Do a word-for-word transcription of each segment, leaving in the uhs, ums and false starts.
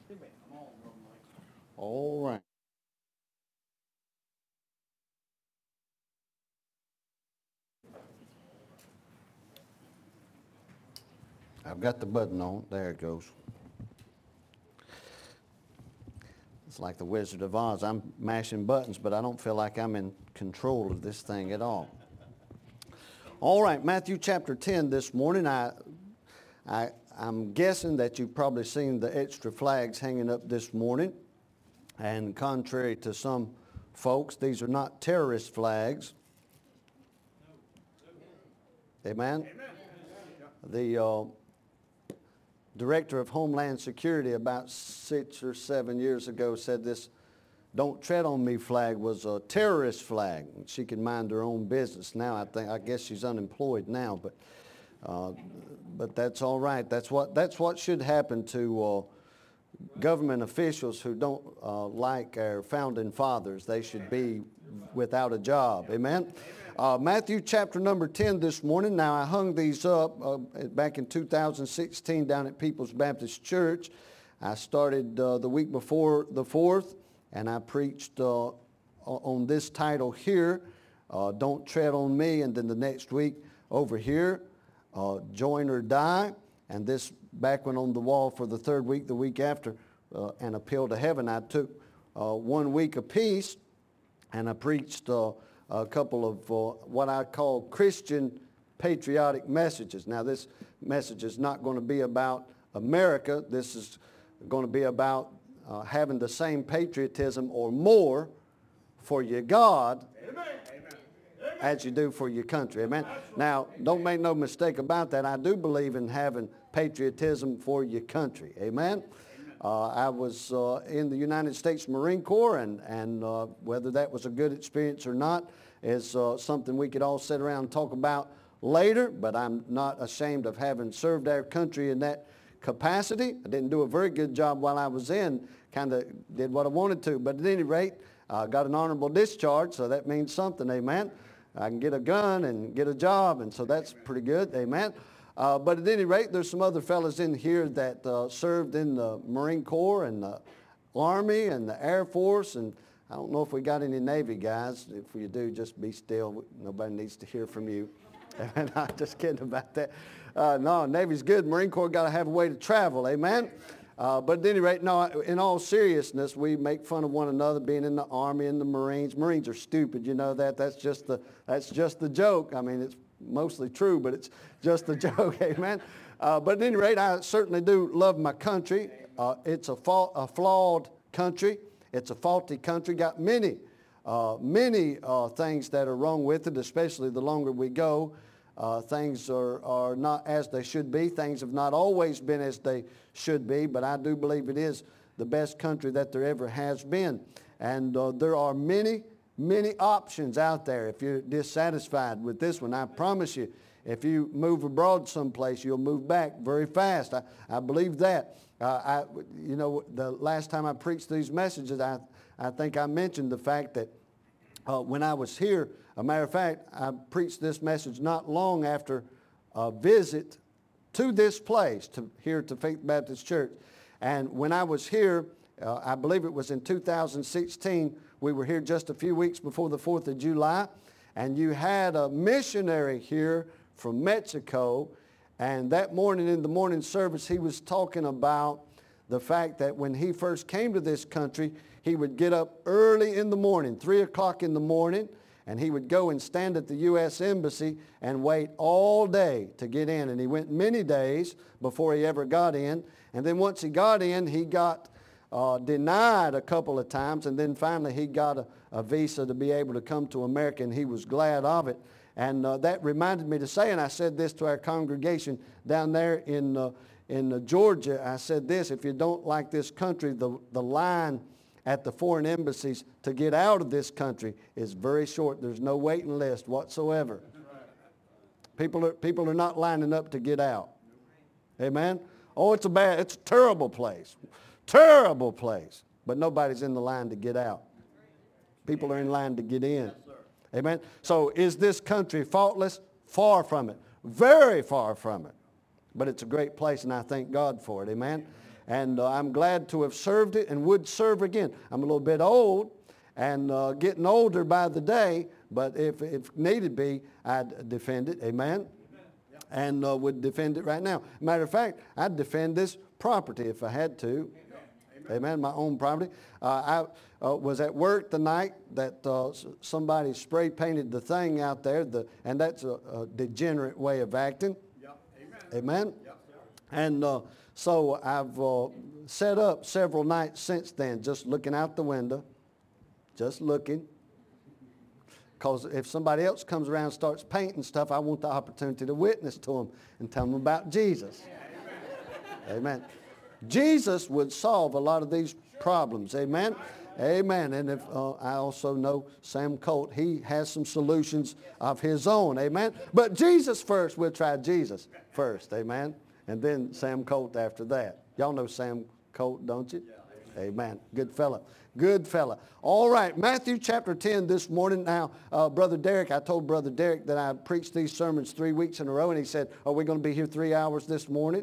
All right. I've got the button on. There it goes. It's like the Wizard of Oz. I'm mashing buttons, but I don't feel like I'm in control of this thing at all. All right, Matthew chapter ten this morning. I, I, I'm guessing that you've probably seen the extra flags hanging up this morning. And contrary to some folks, these are not terrorist flags. Amen? Amen. The uh, Director of Homeland Security about six or seven years ago said this "Don't Tread on Me" flag was a terrorist flag. She can mind her own business. Now I think I guess she's unemployed now, but uh, but that's all right. That's what that's what should happen to uh, government officials who don't uh, like our founding fathers. They should be without a job. Amen. Uh, Matthew chapter number ten this morning. Now I hung these up uh, back in two thousand sixteen down at People's Baptist Church. I started uh, the week before the fourth, and I preached uh, on this title here, uh, "Don't Tread on Me," and then the next week over here, uh, "Join or Die," and this back one on the wall for the third week, the week after, uh, "An Appeal to Heaven." I took uh, one week apiece, and I preached uh, a couple of uh, what I call Christian patriotic messages. Now this message is not going to be about America. This is going to be about uh, having the same patriotism or more for your God Amen. As you do for your country. Amen. Now don't make no mistake about that. I do believe in having patriotism for your country. Amen. Uh, I was uh, in the United States Marine Corps, and, and uh, whether that was a good experience or not is uh, something we could all sit around and talk about later, but I'm not ashamed of having served our country in that capacity. I didn't do a very good job while I was in, kind of did what I wanted to, but at any rate, I uh, got an honorable discharge, so that means something, amen. I can get a gun and get a job, and so that's pretty good, amen. Uh, but at any rate, there's some other fellas in here that uh, served in the Marine Corps and the Army and the Air Force, and I don't know if we got any Navy guys. If you do, just be still. Nobody needs to hear from you. And I'm just kidding about that. Uh, no, Navy's good. Marine Corps got to have a way to travel, amen? Uh, but at any rate, no, in all seriousness, we make fun of one another being in the Army and the Marines. Marines are stupid, you know that. That's just the, that's just the joke. I mean, it's mostly true, but it's just a joke, amen. Uh, but at any rate, I certainly do love my country. Uh, it's a, fa- a flawed country. It's a faulty country. Got many, uh, many uh, things that are wrong with it, especially the longer we go. Uh, things are, are not as they should be. Things have not always been as they should be, but I do believe it is the best country that there ever has been. And uh, there are many Many options out there. If you're dissatisfied with this one, I promise you, if you move abroad someplace, you'll move back very fast. I, I believe that. Uh, I, you know, the last time I preached these messages, I, I think I mentioned the fact that uh, when I was here, a matter of fact, I preached this message not long after a visit to this place, to here to Faith Baptist Church. And when I was here, uh, I believe it was in two thousand sixteen, we were here just a few weeks before the fourth of July, and you had a missionary here from Mexico, and that morning in the morning service, he was talking about the fact that when he first came to this country, he would get up early in the morning, three o'clock in the morning, and he would go and stand at the U S Embassy and wait all day to get in, and he went many days before he ever got in, and then once he got in, he got Uh, denied a couple of times, and then finally he got a, a visa to be able to come to America, and he was glad of it. And uh, that reminded me to say, and I said this to our congregation down there in uh, in uh, Georgia, I said this: if you don't like this country, the, the line at the foreign embassies to get out of this country is very short. There's no waiting list whatsoever. People are, people are not lining up to get out. Amen? Oh, it's a bad, it's a terrible place. Terrible place. But nobody's in the line to get out. People are in line to get in. Amen? So is this country faultless? Far from it. Very far from it. But it's a great place, and I thank God for it. Amen? And uh, I'm glad to have served it and would serve again. I'm a little bit old and uh, getting older by the day, but if, if needed be, I'd defend it. Amen? And uh, would defend it right now. Matter of fact, I'd defend this property if I had to. Amen. Amen. My own property. Uh, I uh, was at work the night that uh, somebody spray painted the thing out there, the, and that's a, a degenerate way of acting. Yep. Amen. Amen. Yep. And uh, so I've uh, set up several nights since then, just looking out the window, just looking. Because if somebody else comes around and starts painting stuff, I want the opportunity to witness to them and tell them about Jesus. Amen. Amen. Jesus would solve a lot of these problems. Amen. Amen. And if uh, I also know Sam Colt, he has some solutions of his own. Amen. But Jesus first, we'll try Jesus first. Amen. And then Sam Colt after that. Y'all know Sam Colt, don't you? Amen. Good fella. Good fella. All right, Matthew chapter ten this morning. Now, uh, Brother Derek, I told Brother Derek that I preached these sermons three weeks in a row, and he said, are we going to be here three hours this morning?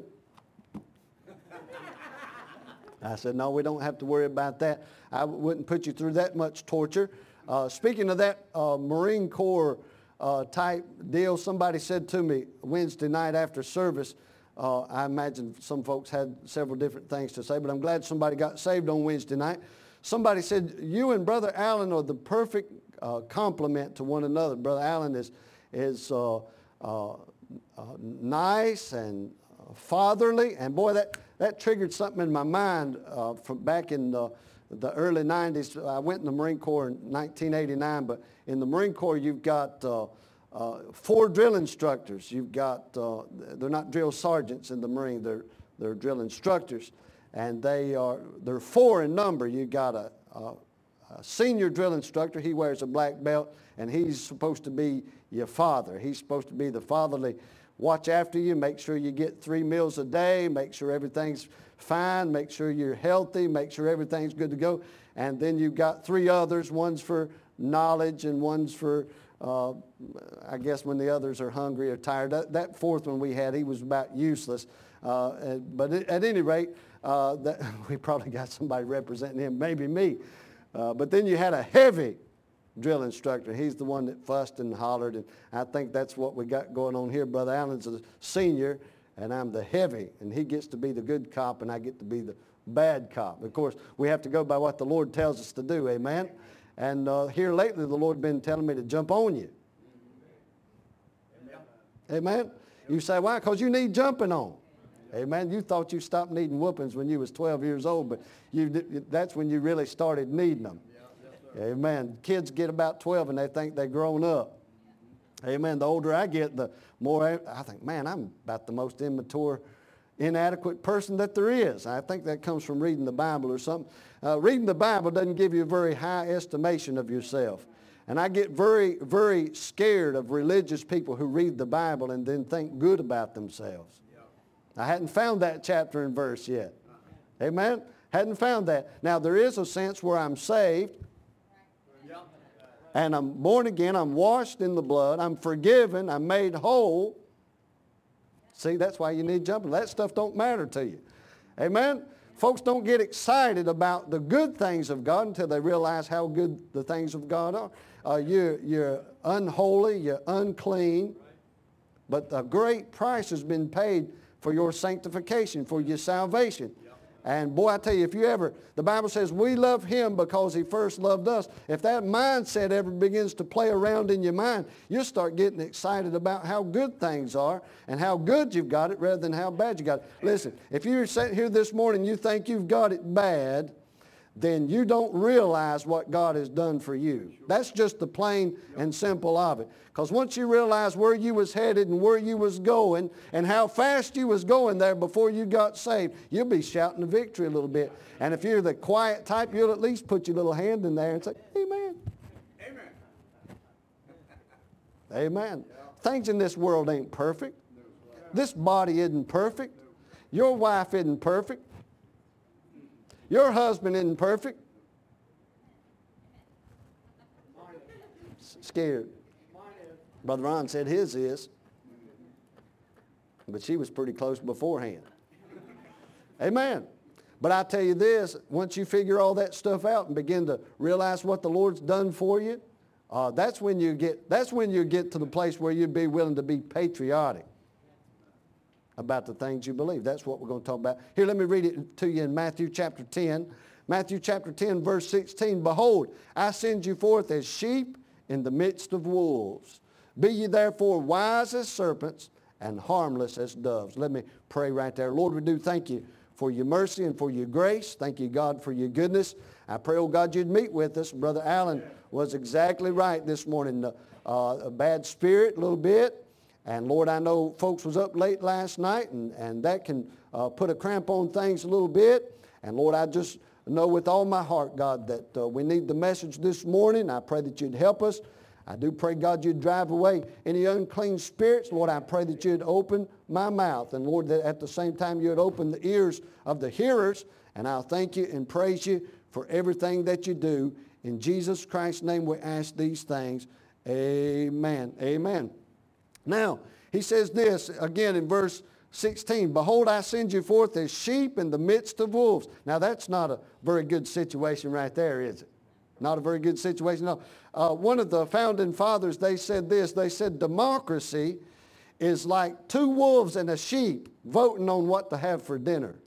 I said, no, we don't have to worry about that. I wouldn't put you through that much torture. Uh, speaking of that uh, Marine Corps uh, type deal, somebody said to me Wednesday night after service, uh, I imagine some folks had several different things to say, but I'm glad somebody got saved on Wednesday night. Somebody said, you and Brother Allen are the perfect uh, complement to one another. Brother Allen is, is uh, uh, uh, nice and uh, fatherly. And boy, that, that triggered something in my mind uh, from back in the, the early nineties. I went in the Marine Corps in nineteen eighty-nine, but in the Marine Corps you've got uh, uh, four drill instructors. You've got, uh, they're not drill sergeants in the Marine, they're, they're drill instructors. And they are, they're four in number. You got a, a, a senior drill instructor. He wears a black belt, and he's supposed to be your father. He's supposed to be the fatherly, watch after you, make sure you get three meals a day, make sure everything's fine, make sure you're healthy, make sure everything's good to go. And then you've got three others. One's for knowledge, and one's for, uh, I guess, when the others are hungry or tired. That, that fourth one we had, he was about useless. Uh, but at any rate, Uh, that, we probably got somebody representing him, maybe me. Uh, but then you had a heavy drill instructor. He's the one that fussed and hollered, and I think that's what we got going on here. Brother Allen's a senior, and I'm the heavy, and he gets to be the good cop, and I get to be the bad cop. Of course, we have to go by what the Lord tells us to do, amen? And uh, here lately, the Lord's been telling me to jump on you. Amen? You say, why? Because you need jumping on. Amen. You thought you stopped needing whoopings when you was twelve years old, but you, that's when you really started needing them. Yeah, yes, amen. Kids get about twelve and they think they're grown up. Amen. The older I get, the more I, I think, man, I'm about the most immature, inadequate person that there is. I think that comes from reading the Bible or something. Uh, reading the Bible doesn't give you a very high estimation of yourself. And I get very, very scared of religious people who read the Bible and then think good about themselves. I hadn't found that chapter and verse yet. Amen? Hadn't found that. Now, there is a sense where I'm saved, and I'm born again, I'm washed in the blood, I'm forgiven, I'm made whole. See, that's why you need jumping. That stuff don't matter to you. Amen? Folks don't get excited about the good things of God until they realize how good the things of God are. Uh, you're, you're unholy, you're unclean, but a great price has been paid for your sanctification, for your salvation. Yep. And boy, I tell you, if you ever, the Bible says we love him because he first loved us. If that mindset ever begins to play around in your mind, you'll start getting excited about how good things are and how good you've got it rather than how bad you got it. Listen, if you're sitting here this morning and you think you've got it bad, then you don't realize what God has done for you. That's just the plain and simple of it. Because once you realize where you was headed and where you was going and how fast you was going there before you got saved, you'll be shouting the victory a little bit. And if you're the quiet type, you'll at least put your little hand in there and say, amen. Amen. Amen. Things in this world ain't perfect. This body isn't perfect. Your wife isn't perfect. Your husband isn't perfect. S- scared. Brother Ron said his is. But she was pretty close beforehand. Amen. But I tell you this, once you figure all that stuff out and begin to realize what the Lord's done for you, uh, that's when you get that's when you get to the place where you'd be willing to be patriotic about the things you believe. That's what we're going to talk about. Here, let me read it to you in Matthew chapter ten. Matthew chapter ten, verse sixteen. Behold, I send you forth as sheep in the midst of wolves. Be ye therefore wise as serpents and harmless as doves. Let me pray right there. Lord, we do thank you for your mercy and for your grace. Thank you, God, for your goodness. I pray, oh God, you'd meet with us. Brother Allen was exactly right this morning. Uh, a bad spirit a little bit. And Lord, I know folks was up late last night, and, and that can uh, put a cramp on things a little bit. And Lord, I just know with all my heart, God, that uh, we need the message this morning. I pray that you'd help us. I do pray, God, you'd drive away any unclean spirits. Lord, I pray that you'd open my mouth. And Lord, that at the same time you'd open the ears of the hearers. And I'll thank you and praise you for everything that you do. In Jesus Christ's name we ask these things. Amen. Amen. Now, he says this again in verse sixteen. Behold, I send you forth as sheep in the midst of wolves. Now, that's not a very good situation right there, is it? Not a very good situation. No. Uh, one of the founding fathers, they said this. They said democracy is like two wolves and a sheep voting on what to have for dinner.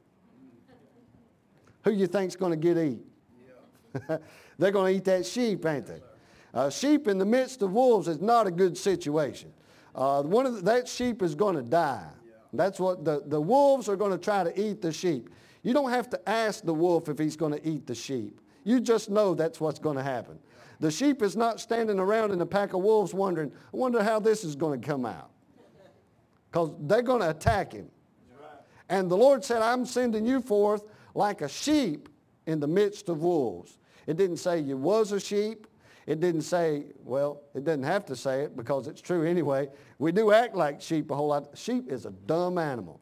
Who you think's going to get eat? Yeah. They're going to eat that sheep, ain't they? Uh, sheep in the midst of wolves is not a good situation. Uh, one of the, that sheep is going to die. Yeah. That's what the, the wolves are going to try to eat the sheep. You don't have to ask the wolf if he's going to eat the sheep. You just know that's what's going to happen. The sheep is not standing around in a pack of wolves wondering, I wonder how this is going to come out. Because they're going to attack him. And the Lord said, I'm sending you forth like a sheep in the midst of wolves. It didn't say you was a sheep. It didn't say, well, it doesn't have to say it because it's true anyway. We do act like sheep a whole lot. Sheep is a dumb animal.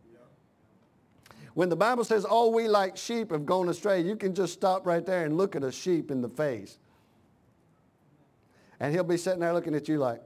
When the Bible says, all we like sheep have gone astray, you can just stop right there and look at a sheep in the face. And he'll be sitting there looking at you like,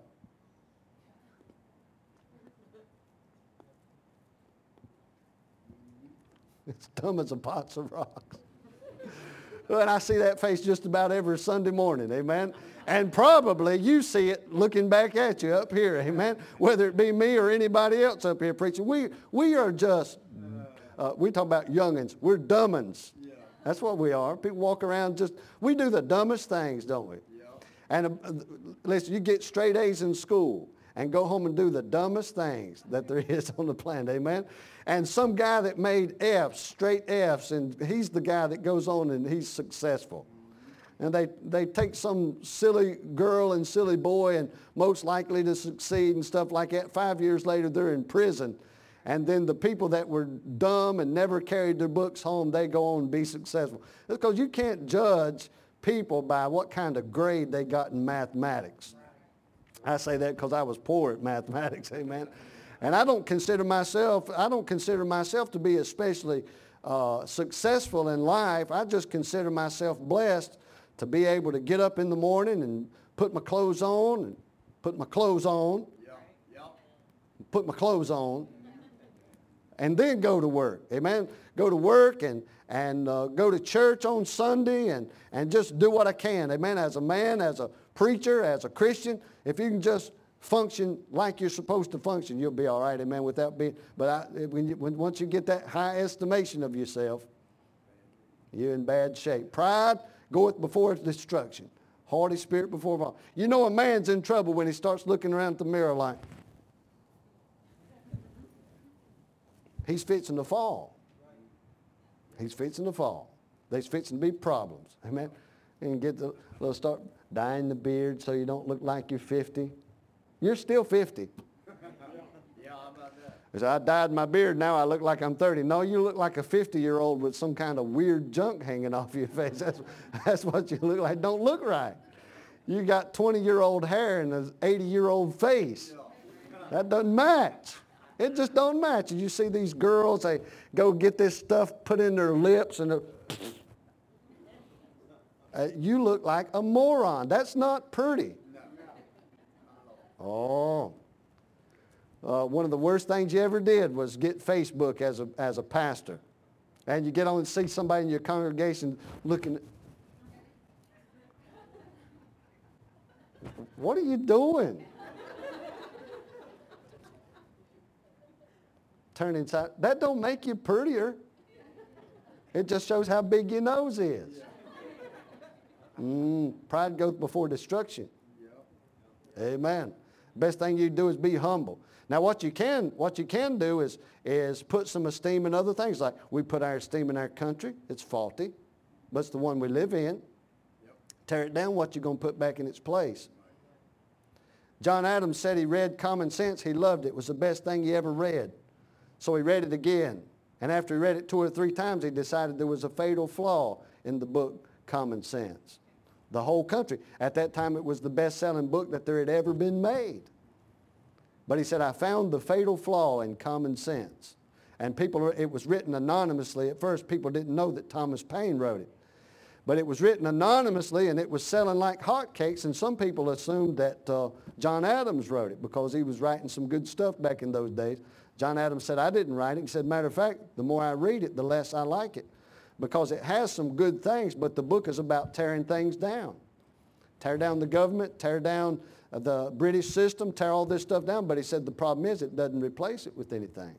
it's dumb as a box of rocks. And I see that face just about every Sunday morning, amen? And probably you see it looking back at you up here, amen? Whether it be me or anybody else up here preaching. We, we are just... Uh, we talk about youngins. We're dumbins. Yeah. That's what we are. People walk around just, we do the dumbest things, don't we? Yeah. And uh, listen, you get straight A's in school and go home and do the dumbest things that there is on the planet, amen? And some guy that made F's, straight F's, and he's the guy that goes on and he's successful. Mm-hmm. And they, they take some silly girl and silly boy and most likely to succeed and stuff like that. Five years later, they're in prison. And then the people that were dumb and never carried their books home, they go on and be successful. That's because you can't judge people by what kind of grade they got in mathematics. I say that because I was poor at mathematics, amen. And I don't consider myself, I don't consider myself to be especially uh, successful in life. I just consider myself blessed to be able to get up in the morning and put my clothes on and put my clothes on, yeah. Yeah. put my clothes on. And then go to work, amen? Go to work and, and uh, go to church on Sunday and, and just do what I can, amen? As a man, as a preacher, as a Christian, if you can just function like you're supposed to function, you'll be all right, amen, without being, but I, when you, when, once you get that high estimation of yourself, you're in bad shape. Pride goeth before destruction. Haughty spirit before fall. You know a man's in trouble when he starts looking around at the mirror like, he's fixing to fall. He's fixing to fall. There's fixing to be problems. Amen. And get the little start dyeing the beard so you don't look like you're fifty. You're still fifty. Yeah, how about that? Because I dyed my beard, now I look like I'm thirty. No, you look like a fifty-year-old with some kind of weird junk hanging off your face. That's, that's what you look like. Don't look right. You got twenty-year-old hair and an eighty-year-old face. That doesn't match. It just don't match. You see these girls, they go get this stuff put in their lips and uh, you look like a moron. That's not pretty. Oh. Uh, one of the worst things you ever did was get Facebook as a, as a pastor. And you get on and see somebody in your congregation looking at, what are you doing? Turn inside. That don't make you prettier. It just shows how big your nose is. Mm, pride goes before destruction. Amen. Best thing you do is be humble. Now what you can what you can do is is put some esteem in other things. Like we put our esteem in our country. It's faulty, but it's the one we live in. Yep. Tear it down, what you going to put back in its place? John Adams said he read Common Sense. He loved it. It was the best thing he ever read. So he read it again. And after he read it two or three times, he decided there was a fatal flaw in the book Common Sense. The whole country. At that time, it was the best-selling book that there had ever been made. But he said, I found the fatal flaw in Common Sense. And people, it was written anonymously. At first, people didn't know that Thomas Paine wrote it. But it was written anonymously, and it was selling like hotcakes, and some people assumed that uh, John Adams wrote it because he was writing some good stuff back in those days. John Adams said, I didn't write it. He said, matter of fact, the more I read it, the less I like it, because it has some good things, but the book is about tearing things down. Tear down the government, tear down the British system, tear all this stuff down. But he said the problem is it doesn't replace it with anything.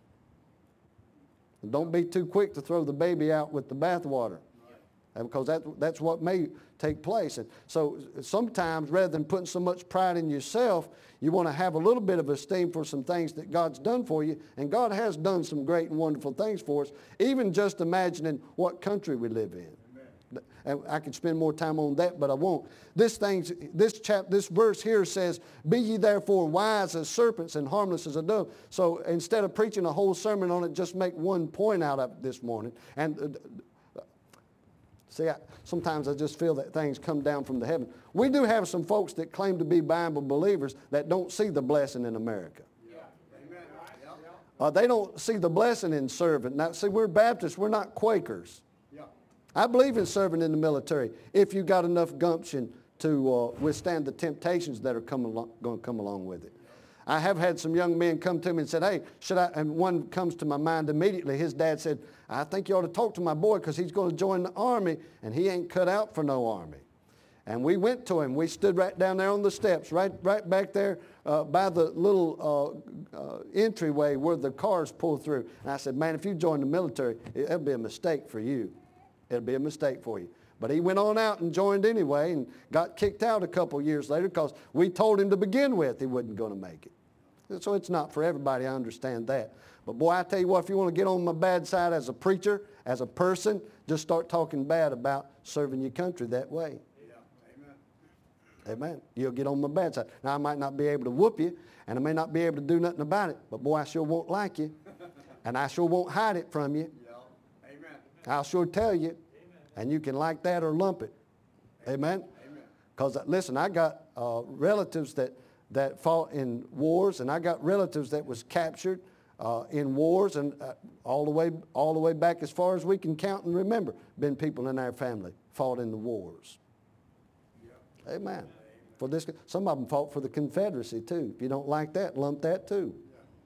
And don't be too quick to throw the baby out with the bathwater, because that, that's what may take place. And so sometimes, rather than putting so much pride in yourself, you want to have a little bit of esteem for some things that God's done for you. And God has done some great and wonderful things for us, even just imagining what country we live in. Amen. And I could spend more time on that, but I won't. This, thing's, this, chap, this verse here says, be ye therefore wise as serpents and harmless as a dove. So instead of preaching a whole sermon on it, just make one point out of it this morning. And uh, See, I, sometimes I just feel that things come down from the heaven. We do have some folks that claim to be Bible believers that don't see the blessing in America. Yeah. Amen. Uh, they don't see the blessing in serving. Now, see, we're Baptists. We're not Quakers. Yeah. I believe in serving in the military if you got enough gumption to uh, withstand the temptations that are come along, going to come along with it. I have had some young men come to me and said, hey, should I, and one comes to my mind immediately. His dad said, I think you ought to talk to my boy because he's going to join the army and he ain't cut out for no army. And we went to him. We stood right down there on the steps, right, right back there uh, by the little uh, uh, entryway where the cars pull through. And I said, man, if you join the military, it'll be a mistake for you. It'll be a mistake for you. But he went on out and joined anyway and got kicked out a couple years later because we told him to begin with he wasn't going to make it. So it's not for everybody, I understand that. But boy, I tell you what, if you want to get on my bad side as a preacher, as a person, just start talking bad about serving your country that way. Yeah. Amen. Amen. You'll get on my bad side. Now, I might not be able to whoop you, and I may not be able to do nothing about it, but boy, I sure won't like you, and I sure won't hide it from you. Yeah. Amen. I'll sure tell you, and you can like that or lump it. Amen? Because, listen, I got uh, relatives that that fought in wars, and I got relatives that was captured uh, in wars, and uh, all the way all the way back as far as we can count and remember, been people in our family fought in the wars. Yep. Amen. Amen. For this, some of them fought for the Confederacy too. If you don't like that, lump that too.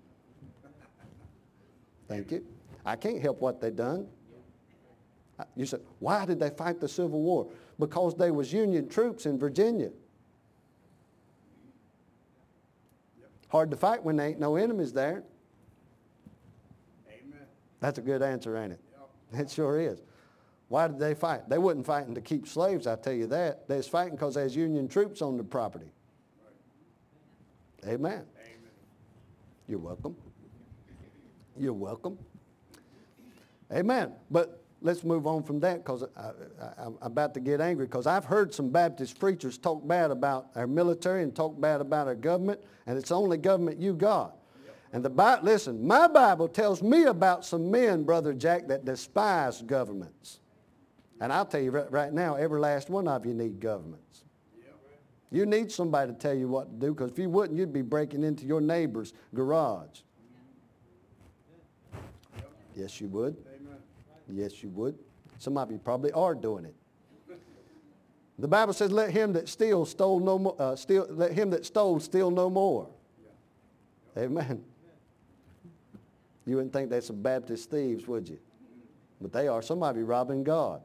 Thank you. I can't help what they done. You said, why did they fight the Civil War? Because they was Union troops in Virginia. Hard to fight when there ain't no enemies there. Amen. That's a good answer, ain't it? Yep. It sure is. Why did they fight? They wasn't fighting to keep slaves, I tell you that. They was fighting because there's Union troops on the property. Right. Amen. Amen. You're welcome. You're welcome. Amen. But let's move on from that because I'm about to get angry because I've heard some Baptist preachers talk bad about our military and talk bad about our government, and it's the only government you got. Yep. And the Bible, listen, my Bible tells me about some men, Brother Jack, that despise governments. And I'll tell you right, right now, every last one of you need governments. Yep. You need somebody to tell you what to do because if you wouldn't, you'd be breaking into your neighbor's garage. Yep. Yes, you would. Yes, you would. Some of you probably are doing it. The Bible says, "Let him that steal stole no more. Uh, steal, let him that stole steal no more." Yeah. Amen. You wouldn't think that's some Baptist thieves, would you? But they are. Somebody robbing God.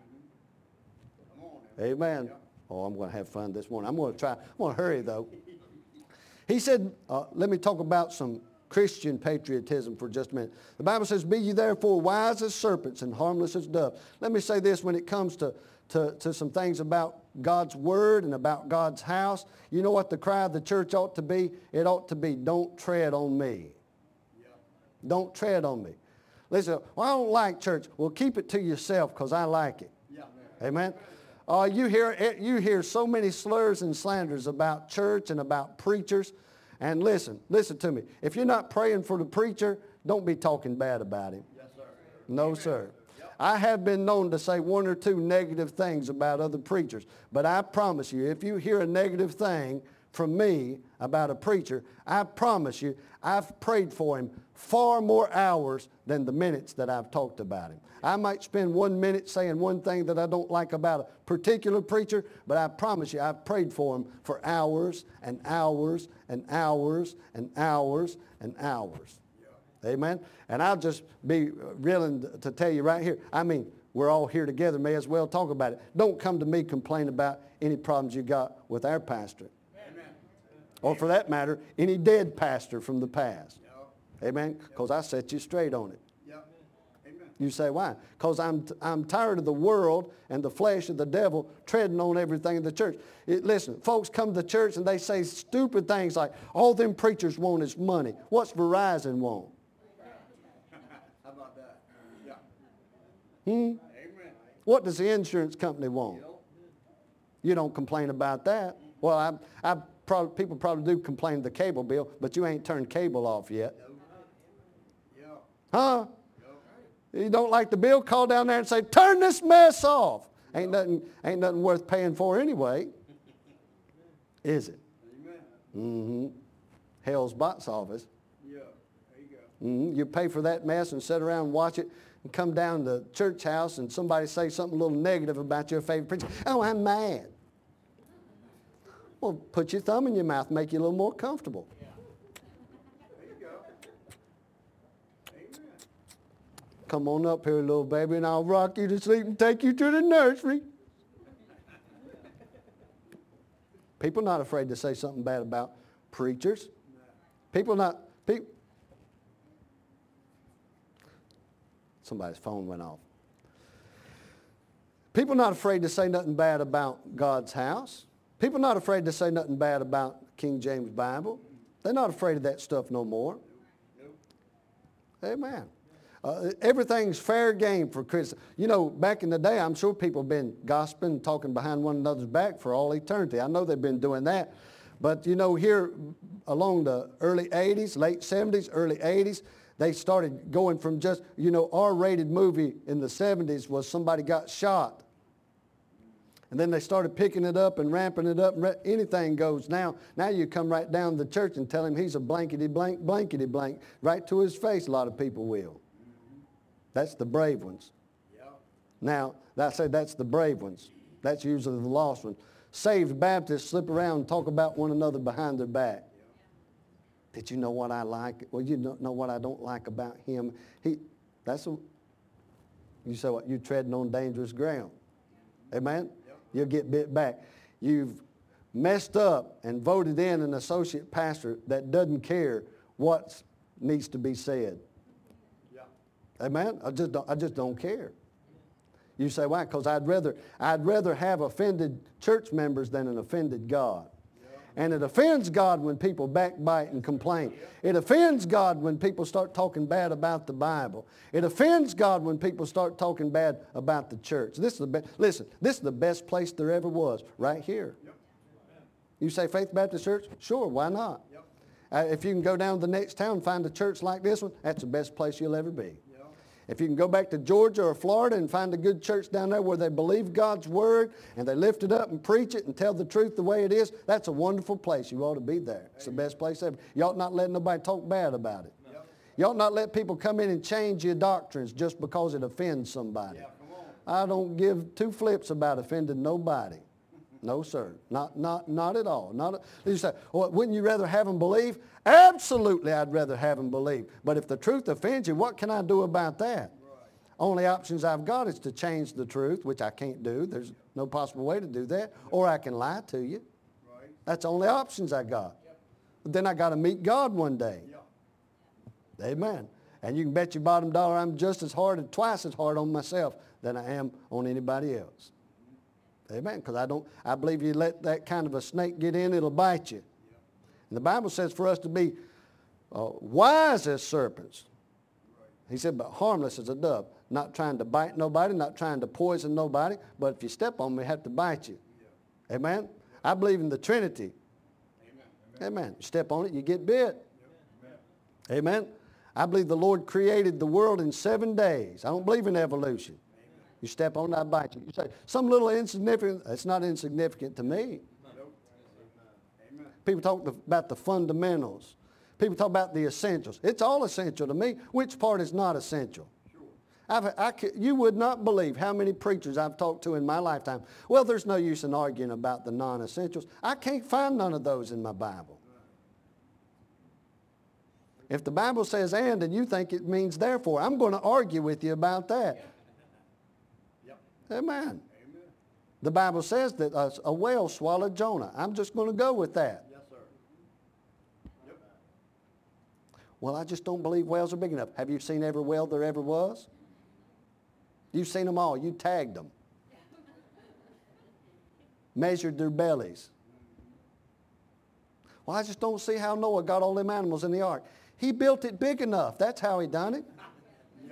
Come on now. Amen. Yeah. Oh, I'm going to have fun this morning. I'm going to try. I'm going to hurry, though. He said, uh, let me talk about some Christian patriotism for just a minute. The Bible says, be ye therefore wise as serpents and harmless as doves. Let me say this when it comes to, to, to some things about God's Word and about God's house. You know what the cry of the church ought to be? It ought to be, don't tread on me. Yeah. Don't tread on me. Listen, well, I don't like church. Well, keep it to yourself because I like it. Yeah. Amen. Uh, you hear you hear so many slurs and slanders about church and about preachers. And listen, listen to me. If you're not praying for the preacher, don't be talking bad about him. Yes, sir. No, sir. I have been known to say one or two negative things about other preachers. But I promise you, if you hear a negative thing from me about a preacher, I promise you, I've prayed for him far more hours than the minutes that I've talked about him. I might spend one minute saying one thing that I don't like about a particular preacher, but I promise you, I've prayed for him for hours and hours and hours and hours and hours. Yeah. Amen? And I'll just be willing to tell you right here, I mean, we're all here together, may as well talk about it. Don't come to me complain about any problems you got with our pastor. Amen. Or for that matter, any dead pastor from the past. Yeah. Amen? Because I set you straight on it. You say, why? Because I'm, I'm tired of the world and the flesh of the devil treading on everything in the church. It, listen, folks come to church and they say stupid things like, all them preachers want is money. What's Verizon want? How about that? Yeah. Hmm? Amen. What does the insurance company want? You don't complain about that. Well, I, I probably, people probably do complain of the cable bill, but you ain't turned cable off yet. Yeah. Huh? You don't like the bill, call down there and say, turn this mess off. Ain't nothing, ain't nothing worth paying for anyway. Is it? Amen. Mm-hmm. Hell's box office. Yeah. There you go. Mm-hmm. You pay for that mess and sit around and watch it and come down to the church house and somebody say something a little negative about your favorite preacher. Oh, I'm mad. Well, put your thumb in your mouth, make you a little more comfortable. Come on up here, little baby, and I'll rock you to sleep and take you to the nursery. People not afraid to say something bad about preachers. People not, people. Somebody's phone went off. People not afraid to say nothing bad about God's house. People not afraid to say nothing bad about King James Bible. They're not afraid of that stuff no more. Amen. Uh, everything's fair game for Christians. You know, back in the day, I'm sure people have been gossiping, talking behind one another's back for all eternity. I know they've been doing that. But, you know, here along the early eighties, late seventies, early eighties, they started going from just, you know, R-rated movie in the seventies was somebody got shot. And then they started picking it up and ramping it up. And anything goes now. Now you come right down to the church and tell him he's a blankety blank, blankety blank. Right to his face, a lot of people will. That's the brave ones. Yep. Now, I say that's the brave ones. That's usually the lost ones. Saved Baptists slip around and talk about one another behind their back. Yep. Did you know what I like? Well, you don't know what I don't like about him. He, that's a, you say what? You're treading on dangerous ground. Amen? Yep. You'll get bit back. You've messed up and voted in an associate pastor that doesn't care what needs to be said. Amen? I just don't, I just don't care. You say, why? Because I'd rather, I'd rather have offended church members than an offended God. Yeah. And it offends God when people backbite and complain. Yeah. It offends God when people start talking bad about the Bible. It offends God when people start talking bad about the church. This is the be- listen, this is the best place there ever was, right here. Yep. You say Faith Baptist Church? Sure, why not? Yep. Uh, if you can go down to the next town and find a church like this one, that's the best place you'll ever be. If you can go back to Georgia or Florida and find a good church down there where they believe God's word and they lift it up and preach it and tell the truth the way it is, that's a wonderful place. You ought to be there. It's the best place ever. You ought not let nobody talk bad about it. Yep. You ought not let people come in and change your doctrines just because it offends somebody. Yeah, I don't give two flips about offending nobody. No, sir. Not, not, not at all. Not a, you say, well, wouldn't you rather have them believe? Absolutely, I'd rather have them believe. But if the truth offends you, what can I do about that? Right. Only options I've got is to change the truth, which I can't do. There's no possible way to do that. Or I can lie to you. Right. That's the only options I got. But then I got to meet God one day. Yeah. Amen. And you can bet your bottom dollar I'm just as hard and twice as hard on myself than I am on anybody else. Amen. Because I don't, I believe you let that kind of a snake get in, it'll bite you. And the Bible says for us to be uh, wise as serpents. He said, but harmless as a dove. Not trying to bite nobody, not trying to poison nobody, but if you step on me, I have to bite you. Yeah. Amen? I believe in the Trinity. Amen. Amen. You step on it, you get bit. Amen. Amen. I believe the Lord created the world in seven days. I don't believe in evolution. Amen. You step on it, I bite you. You say, some little insignificant, it's not insignificant to me. Nope. Amen. People talk about the fundamentals. People talk about the essentials. It's all essential to me. Which part is not essential? Sure. I've, I, you would not believe how many preachers I've talked to in my lifetime. Well, there's no use in arguing about the non-essentials. I can't find none of those in my Bible. If the Bible says and and you think it means therefore, I'm going to argue with you about that. Yep. Amen. Amen. The Bible says that a, a whale swallowed Jonah. I'm just going to go with that. Well, I just don't believe whales are big enough. Have you seen every whale there ever was? You've seen them all. You tagged them. Measured their bellies. Well, I just don't see how Noah got all them animals in the ark. He built it big enough. That's how he done it. Yeah.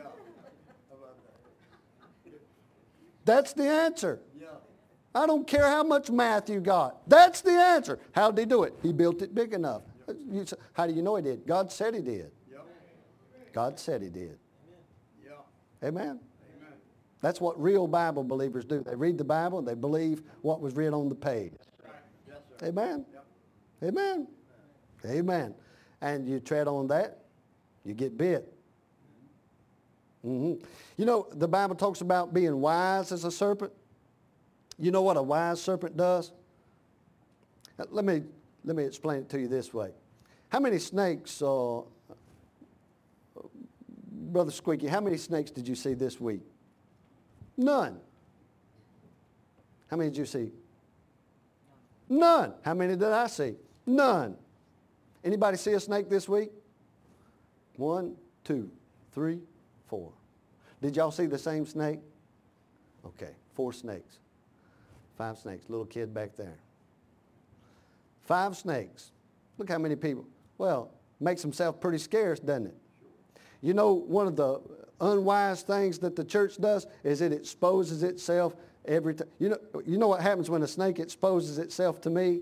That's the answer. Yeah. I don't care how much math you got. That's the answer. How did he do it? He built it big enough. You say, how do you know he did? God said he did. Yep. God said he did. Yep. Amen? Amen. That's what real Bible believers do. They read the Bible and they believe what was written on the page. Right. Yes, sir. Amen? Yep. Amen? Amen. Amen. And you tread on that, you get bit. Mm-hmm. You know, the Bible talks about being wise as a serpent. You know what a wise serpent does? Let me... Let me explain it to you this way. How many snakes, uh, Brother Squeaky, how many snakes did you see this week? None. How many did you see? None. How many did I see? None. Anybody see a snake this week? One, two, three, four. Did y'all see the same snake? Okay, four snakes. Five snakes. Little kid back there. Five snakes. Look how many people. Well, makes himself pretty scarce, doesn't it? You know, one of the unwise things that the church does is it exposes itself every time. You know, you know what happens when a snake exposes itself to me?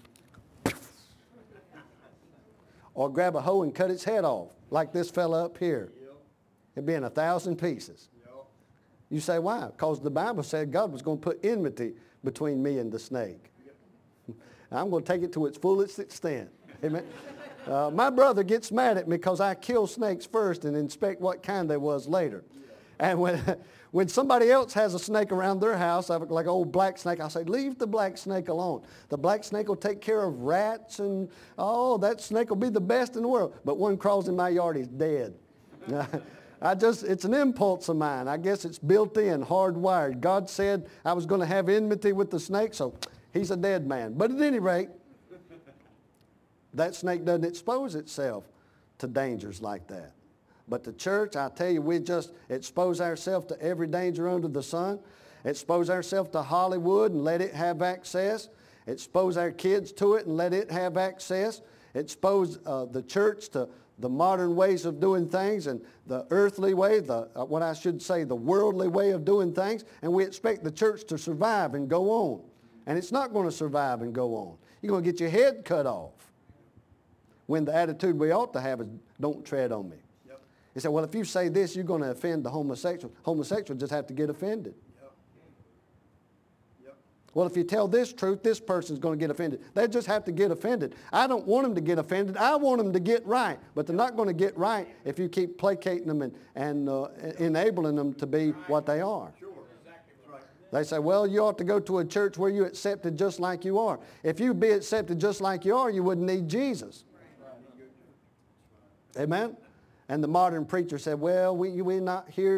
Or grab a hoe and cut its head off, like this fella up here. It'd be in a thousand pieces. You say, why? Because the Bible said God was going to put enmity between me and the snake. I'm going to take it to its fullest extent. Amen. Uh, my brother gets mad at me because I kill snakes first and inspect what kind they was later. And when, when somebody else has a snake around their house, like an old black snake, I'll say, leave the black snake alone. The black snake will take care of rats and, oh, that snake will be the best in the world. But one crawls in my yard, he's dead. I just, it's an impulse of mine. I guess it's built in, hardwired. God said I was going to have enmity with the snake, so he's a dead man. But at any rate, that snake doesn't expose itself to dangers like that. But the church, I tell you, we just expose ourselves to every danger under the sun. Expose ourselves to Hollywood and let it have access. Expose our kids to it and let it have access. Expose uh, the church to the modern ways of doing things and the earthly way, the uh, what I should say, the worldly way of doing things. And we expect the church to survive and go on. And it's not going to survive and go on. You're going to get your head cut off. When the attitude we ought to have is, don't tread on me. Yep. He said, well, if you say this, you're going to offend the homosexual. Homosexuals just have to get offended. Yep. Yep. Well, if you tell this truth, this person's going to get offended. They just have to get offended. I don't want them to get offended. I want them to get right. But they're not going to get right if you keep placating them and, and uh, enabling them to be what they are. Sure. They say, well, you ought to go to a church where you're accepted just like you are. If you'd be accepted just like you are, you wouldn't need Jesus. Amen? And the modern preacher said, well, we, we're not here to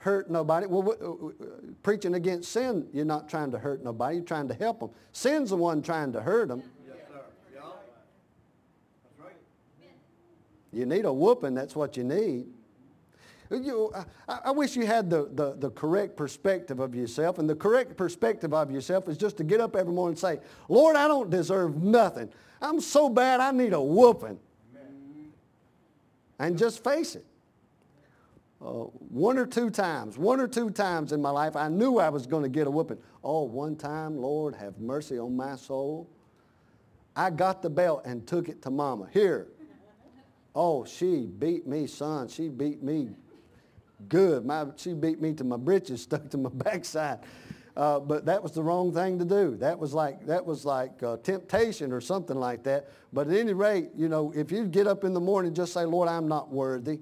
hurt nobody. Well, w- w- preaching against sin, you're not trying to hurt nobody. You're trying to help them. Sin's the one trying to hurt them. Yes, sir. Yeah. That's right. You need a whooping. That's what you need. You, I, I wish you had the, the, the correct perspective of yourself. And the correct perspective of yourself is just to get up every morning and say, Lord, I don't deserve nothing. I'm so bad I need a whooping. Amen. And just face it. Uh, one or two times, one or two times in my life, I knew I was going to get a whooping. Oh, one time, Lord, have mercy on my soul. I got the belt and took it to Mama. Here. Oh, she beat me, son. She beat me good. My, she beat me to my britches stuck to my backside. Uh, but that was the wrong thing to do. That was like that was like uh, temptation or something like that. But at any rate, you know, if you get up in the morning and just say, Lord, I'm not worthy.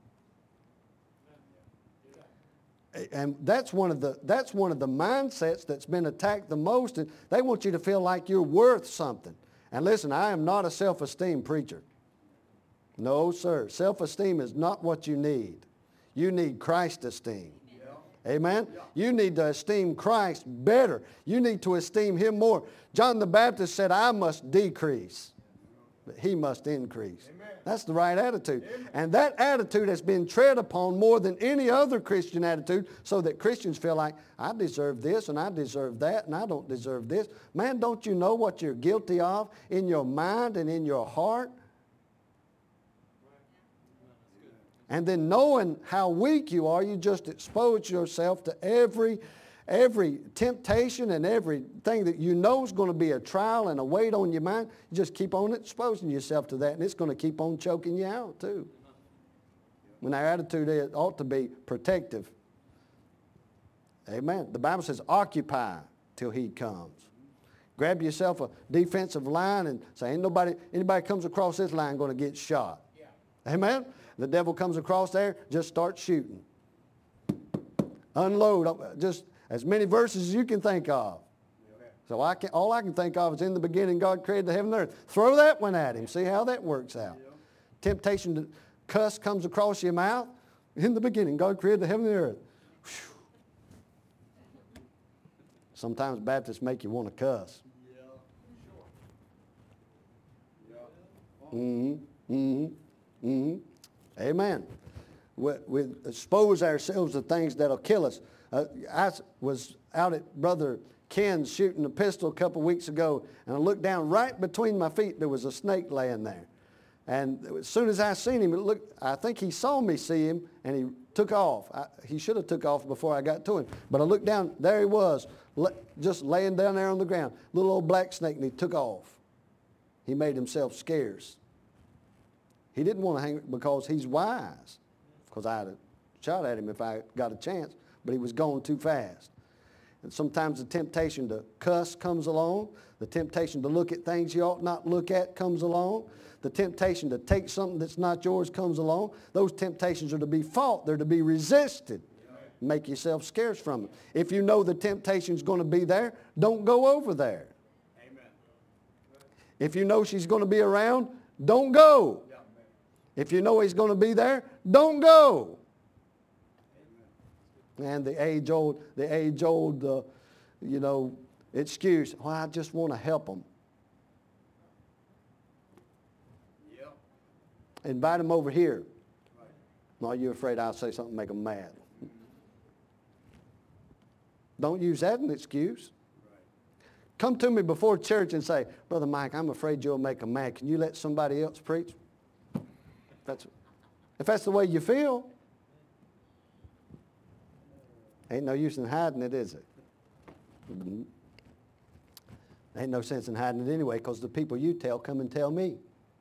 And that's one of the that's one of the mindsets that's been attacked the most. And they want you to feel like you're worth something. And listen, I am not a self-esteem preacher. No, sir. Self-esteem is not what you need. You need Christ esteem. Yeah. Amen? Yeah. You need to esteem Christ better. You need to esteem Him more. John the Baptist said, I must decrease, but He must increase. Amen. That's the right attitude. Amen. And that attitude has been tread upon more than any other Christian attitude, so that Christians feel like, I deserve this and I deserve that and I don't deserve this. Man, don't you know what you're guilty of in your mind and in your heart? And then knowing how weak you are, you just expose yourself to every, every temptation and everything that you know is going to be a trial and a weight on your mind. You just keep on exposing yourself to that, and it's going to keep on choking you out too. When our attitude is, ought to be protective. Amen. The Bible says, occupy till He comes. Grab yourself a defensive line and say, ain't nobody, anybody comes across this line going to get shot. Yeah. Amen. The devil comes across there, just start shooting. Unload just as many verses as you can think of. So I can, all I can think of is in the beginning God created the heaven and earth. Throw that one at him. See how that works out. Temptation to cuss comes across your mouth. In the beginning God created the heaven and the earth. Whew. Sometimes Baptists make you want to cuss. Mm-hmm. Mm-hmm. Mm-hmm. Amen. We, we expose ourselves to things that'll kill us. Uh, I was out at Brother Ken's shooting a pistol a couple weeks ago, and I looked down right between my feet. There was a snake laying there. And as soon as I seen him, it looked, I think he saw me see him, and he took off. I, he should have took off before I got to him. But I looked down, there he was, just laying down there on the ground. Little old black snake, and he took off. He made himself scarce. He didn't want to hang because he's wise, because I'd have shot at him if I got a chance, but he was going too fast. And sometimes the temptation to cuss comes along. The temptation to look at things you ought not look at comes along. The temptation to take something that's not yours comes along. Those temptations are to be fought. They're to be resisted. Make yourself scarce from them. If you know the temptation's going to be there, don't go over there. Amen. If you know she's going to be around, don't go. If you know he's going to be there, don't go. Amen. And the age-old, the age-old, uh, you know, excuse, well, I just want to help them. Yep. Invite them over here. Right. Are you afraid I'll say something to make them mad? Mm-hmm. Don't use that as an excuse. Right. Come to me before church and say, Brother Mike, I'm afraid you'll make them mad. Can you let somebody else preach? If that's, if that's the way you feel, ain't no use in hiding it, is it? Mm-hmm. Ain't no sense in hiding it anyway, because the people you tell come and tell me.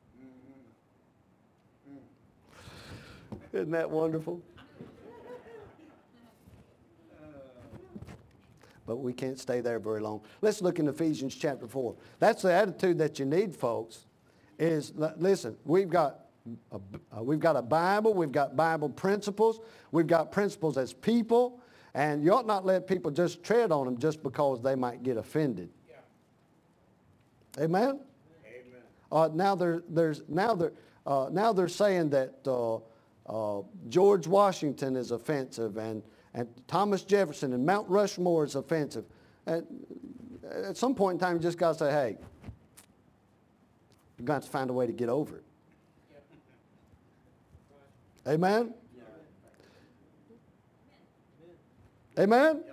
Mm-hmm. Isn't that wonderful? But we can't stay there very long. Let's look in Ephesians chapter four. That's the attitude that you need, folks, is, listen, we've got A, uh, we've got a Bible, we've got Bible principles, we've got principles as people, and you ought not let people just tread on them just because they might get offended. Yeah. Amen? Amen. Uh, now they're, there's now they're uh, now they're saying that uh, uh, George Washington is offensive, and and Thomas Jefferson and Mount Rushmore is offensive. And at some point in time, you just got to say, hey, you're going to have to find a way to get over it. Amen? Amen?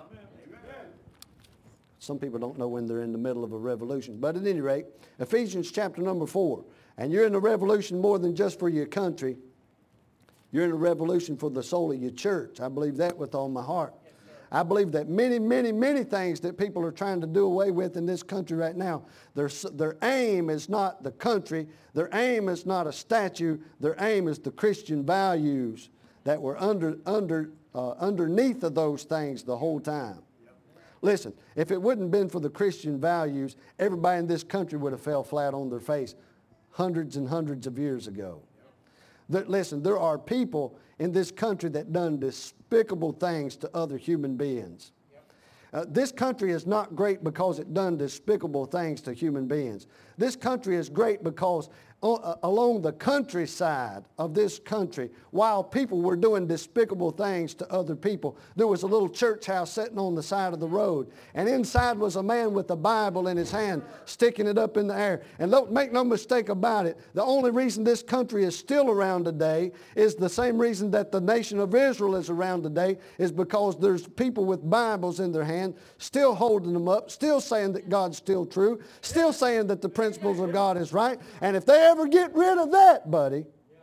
Some people don't know when they're in the middle of a revolution. But at any rate, Ephesians chapter number four. And you're in a revolution more than just for your country. You're in a revolution for the soul of your church. I believe that with all my heart. I believe that many, many, many things that people are trying to do away with in this country right now, their, their aim is not the country. Their aim is not a statue. Their aim is the Christian values that were under, under, uh, underneath of those things the whole time. Listen, if it wouldn't have been for the Christian values, everybody in this country would have fell flat on their face hundreds and hundreds of years ago. That, listen, there are people in this country that done despicable things to other human beings. Uh, this country is not great because it done despicable things to human beings. This country is great because uh, along the countryside of this country, while people were doing despicable things to other people, there was a little church house sitting on the side of the road. And inside was a man with a Bible in his hand, sticking it up in the air. And don't make no mistake about it, the only reason this country is still around today is the same reason that the nation of Israel is around today, is because there's people with Bibles in their hand, still holding them up, still saying that God's still true, still saying that the principles of God is right. And if they ever get rid of that, buddy,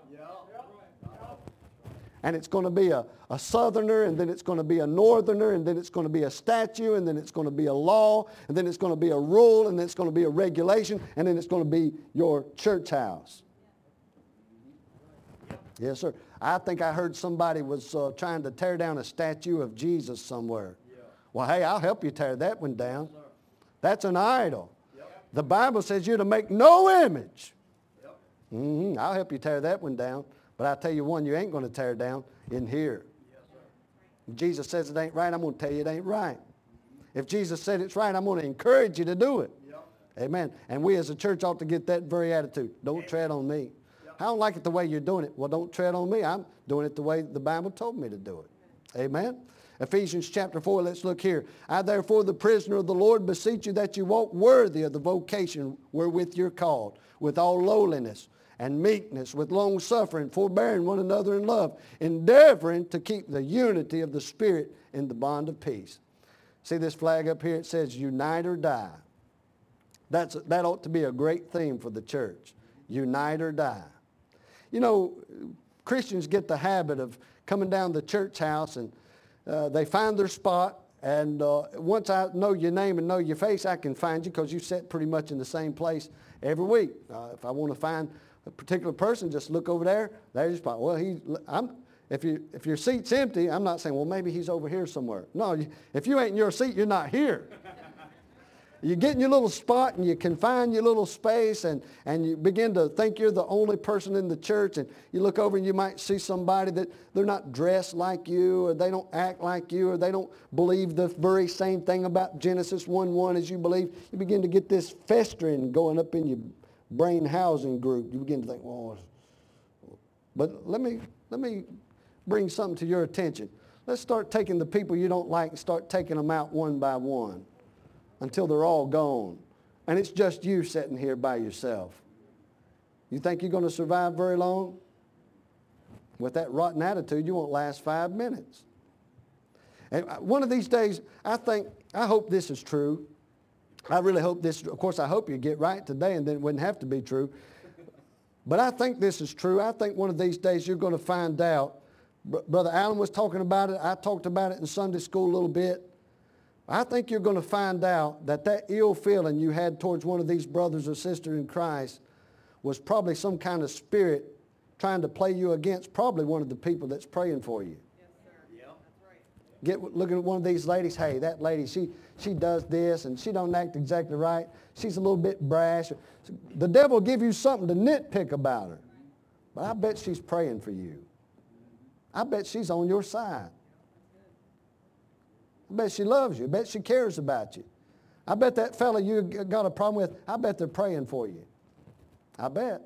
and it's going to be a, a southerner, and then it's going to be a northerner, and then it's going to be a statute, and then it's going to be a law, and then it's going to be a rule, and then it's going to be a regulation, and then it's going to be your church house. Yes, sir. I think I heard somebody was uh, trying to tear down a statue of Jesus somewhere. Well, hey, I'll help you tear that one down. That's an idol. The Bible says you're to make no image. Mm-hmm. I'll help you tear that one down. But I'll tell you one you ain't going to tear down in here. If Jesus says it ain't right, I'm going to tell you it ain't right. If Jesus said it's right, I'm going to encourage you to do it. Amen. And we as a church ought to get that very attitude. Don't tread on me. I don't like it the way you're doing it. Well, don't tread on me. I'm doing it the way the Bible told me to do it. Amen. Ephesians chapter four, let's look here. I therefore, the prisoner of the Lord, beseech you that you walk worthy of the vocation wherewith you're called, with all lowliness and meekness, with long suffering, forbearing one another in love, endeavoring to keep the unity of the Spirit in the bond of peace. See this flag up here? It says, unite or die. That's, that ought to be a great theme for the church. Unite or die. You know, Christians get the habit of coming down the church house and uh, they find their spot, and uh, once I know your name and know your face, I can find you because you sit pretty much in the same place every week. Uh, if I want to find a particular person, just look over there. There's your spot. Well, he, I'm, if, you, if your seat's empty, I'm not saying, well, maybe he's over here somewhere. No, if you ain't in your seat, you're not here. You get in your little spot and you confine your little space, and, and you begin to think you're the only person in the church, and you look over and you might see somebody that they're not dressed like you, or they don't act like you, or they don't believe the very same thing about Genesis one one as you believe. You begin to get this festering going up in your brain housing group. You begin to think, well, but let me, let me bring something to your attention. Let's start taking the people you don't like and start taking them out one by one, until they're all gone. And it's just you sitting here by yourself. You think you're going to survive very long? With that rotten attitude, you won't last five minutes. And one of these days, I think, I hope this is true. I really hope this, of course, I hope you get right today and then it wouldn't have to be true. But I think this is true. I think one of these days you're going to find out. Brother Allen was talking about it. I talked about it in Sunday school a little bit. I think you're going to find out that that ill feeling you had towards one of these brothers or sisters in Christ was probably some kind of spirit trying to play you against probably one of the people that's praying for you. Yes, sir. Yeah. That's right. Get looking at one of these ladies. Hey, that lady, she she does this and she don't act exactly right. She's a little bit brash. The devil will give you something to nitpick about her. But I bet she's praying for you. I bet she's on your side. I bet she loves you. I bet she cares about you. I bet that fella you got a problem with, I bet they're praying for you. I bet.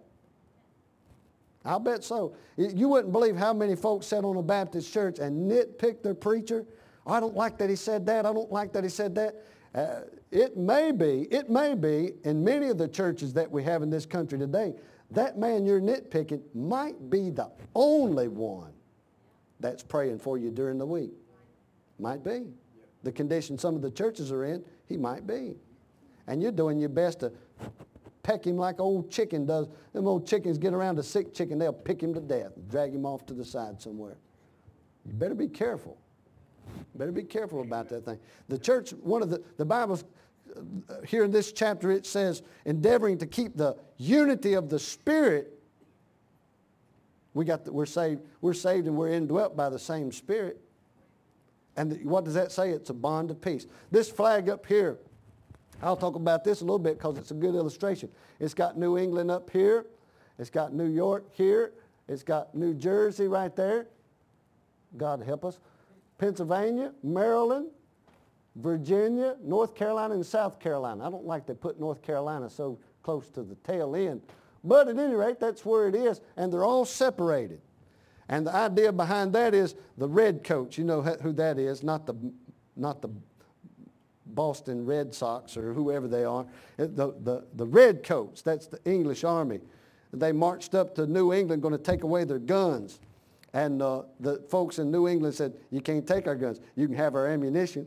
I bet so. You wouldn't believe how many folks sat on a Baptist church and nitpicked their preacher Oh, I don't like that he said that. I don't like that he said that. Uh, it may be, it may be in many of the churches that we have in this country today, that man you're nitpicking might be the only one that's praying for you during the week. Might be. The condition some of the churches are in, he might be. And you're doing your best to peck him like old chicken does. Them old chickens get around a sick chicken, they'll pick him to death and drag him off to the side somewhere. You better be careful. Better be careful about that thing. The church, one of the, the Bible's, uh, here in this chapter it says, endeavoring to keep the unity of the Spirit. We got the, we're saved, we're saved and we're indwelt by the same Spirit. And the, what does that say? It's a bond of peace. This flag up here, I'll talk about this a little bit because it's a good illustration. It's got New England up here. It's got New York here. It's got New Jersey right there. God help us. Pennsylvania, Maryland, Virginia, North Carolina, and South Carolina. I don't like to put North Carolina so close to the tail end. But at any rate, that's where it is. And they're all separated. And the idea behind that is the red coats. You know who that is, not the, not the Boston Red Sox or whoever they are. The, the, the red coats, that's the English army. They marched up to New England going to take away their guns. And uh, the folks in New England said, you can't take our guns. You can have our ammunition.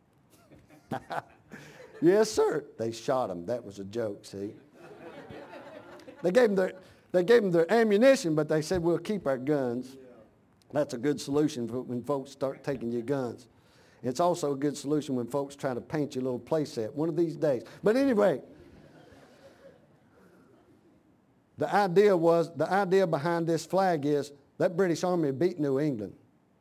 Yes, sir. They shot them. That was a joke, see. They gave them their, they gave them their ammunition, but they said, we'll keep our guns. That's a good solution for when folks start taking your guns. It's also a good solution when folks try to paint your little play set one of these days. But anyway, the idea was, the idea behind this flag is that British Army beat New England.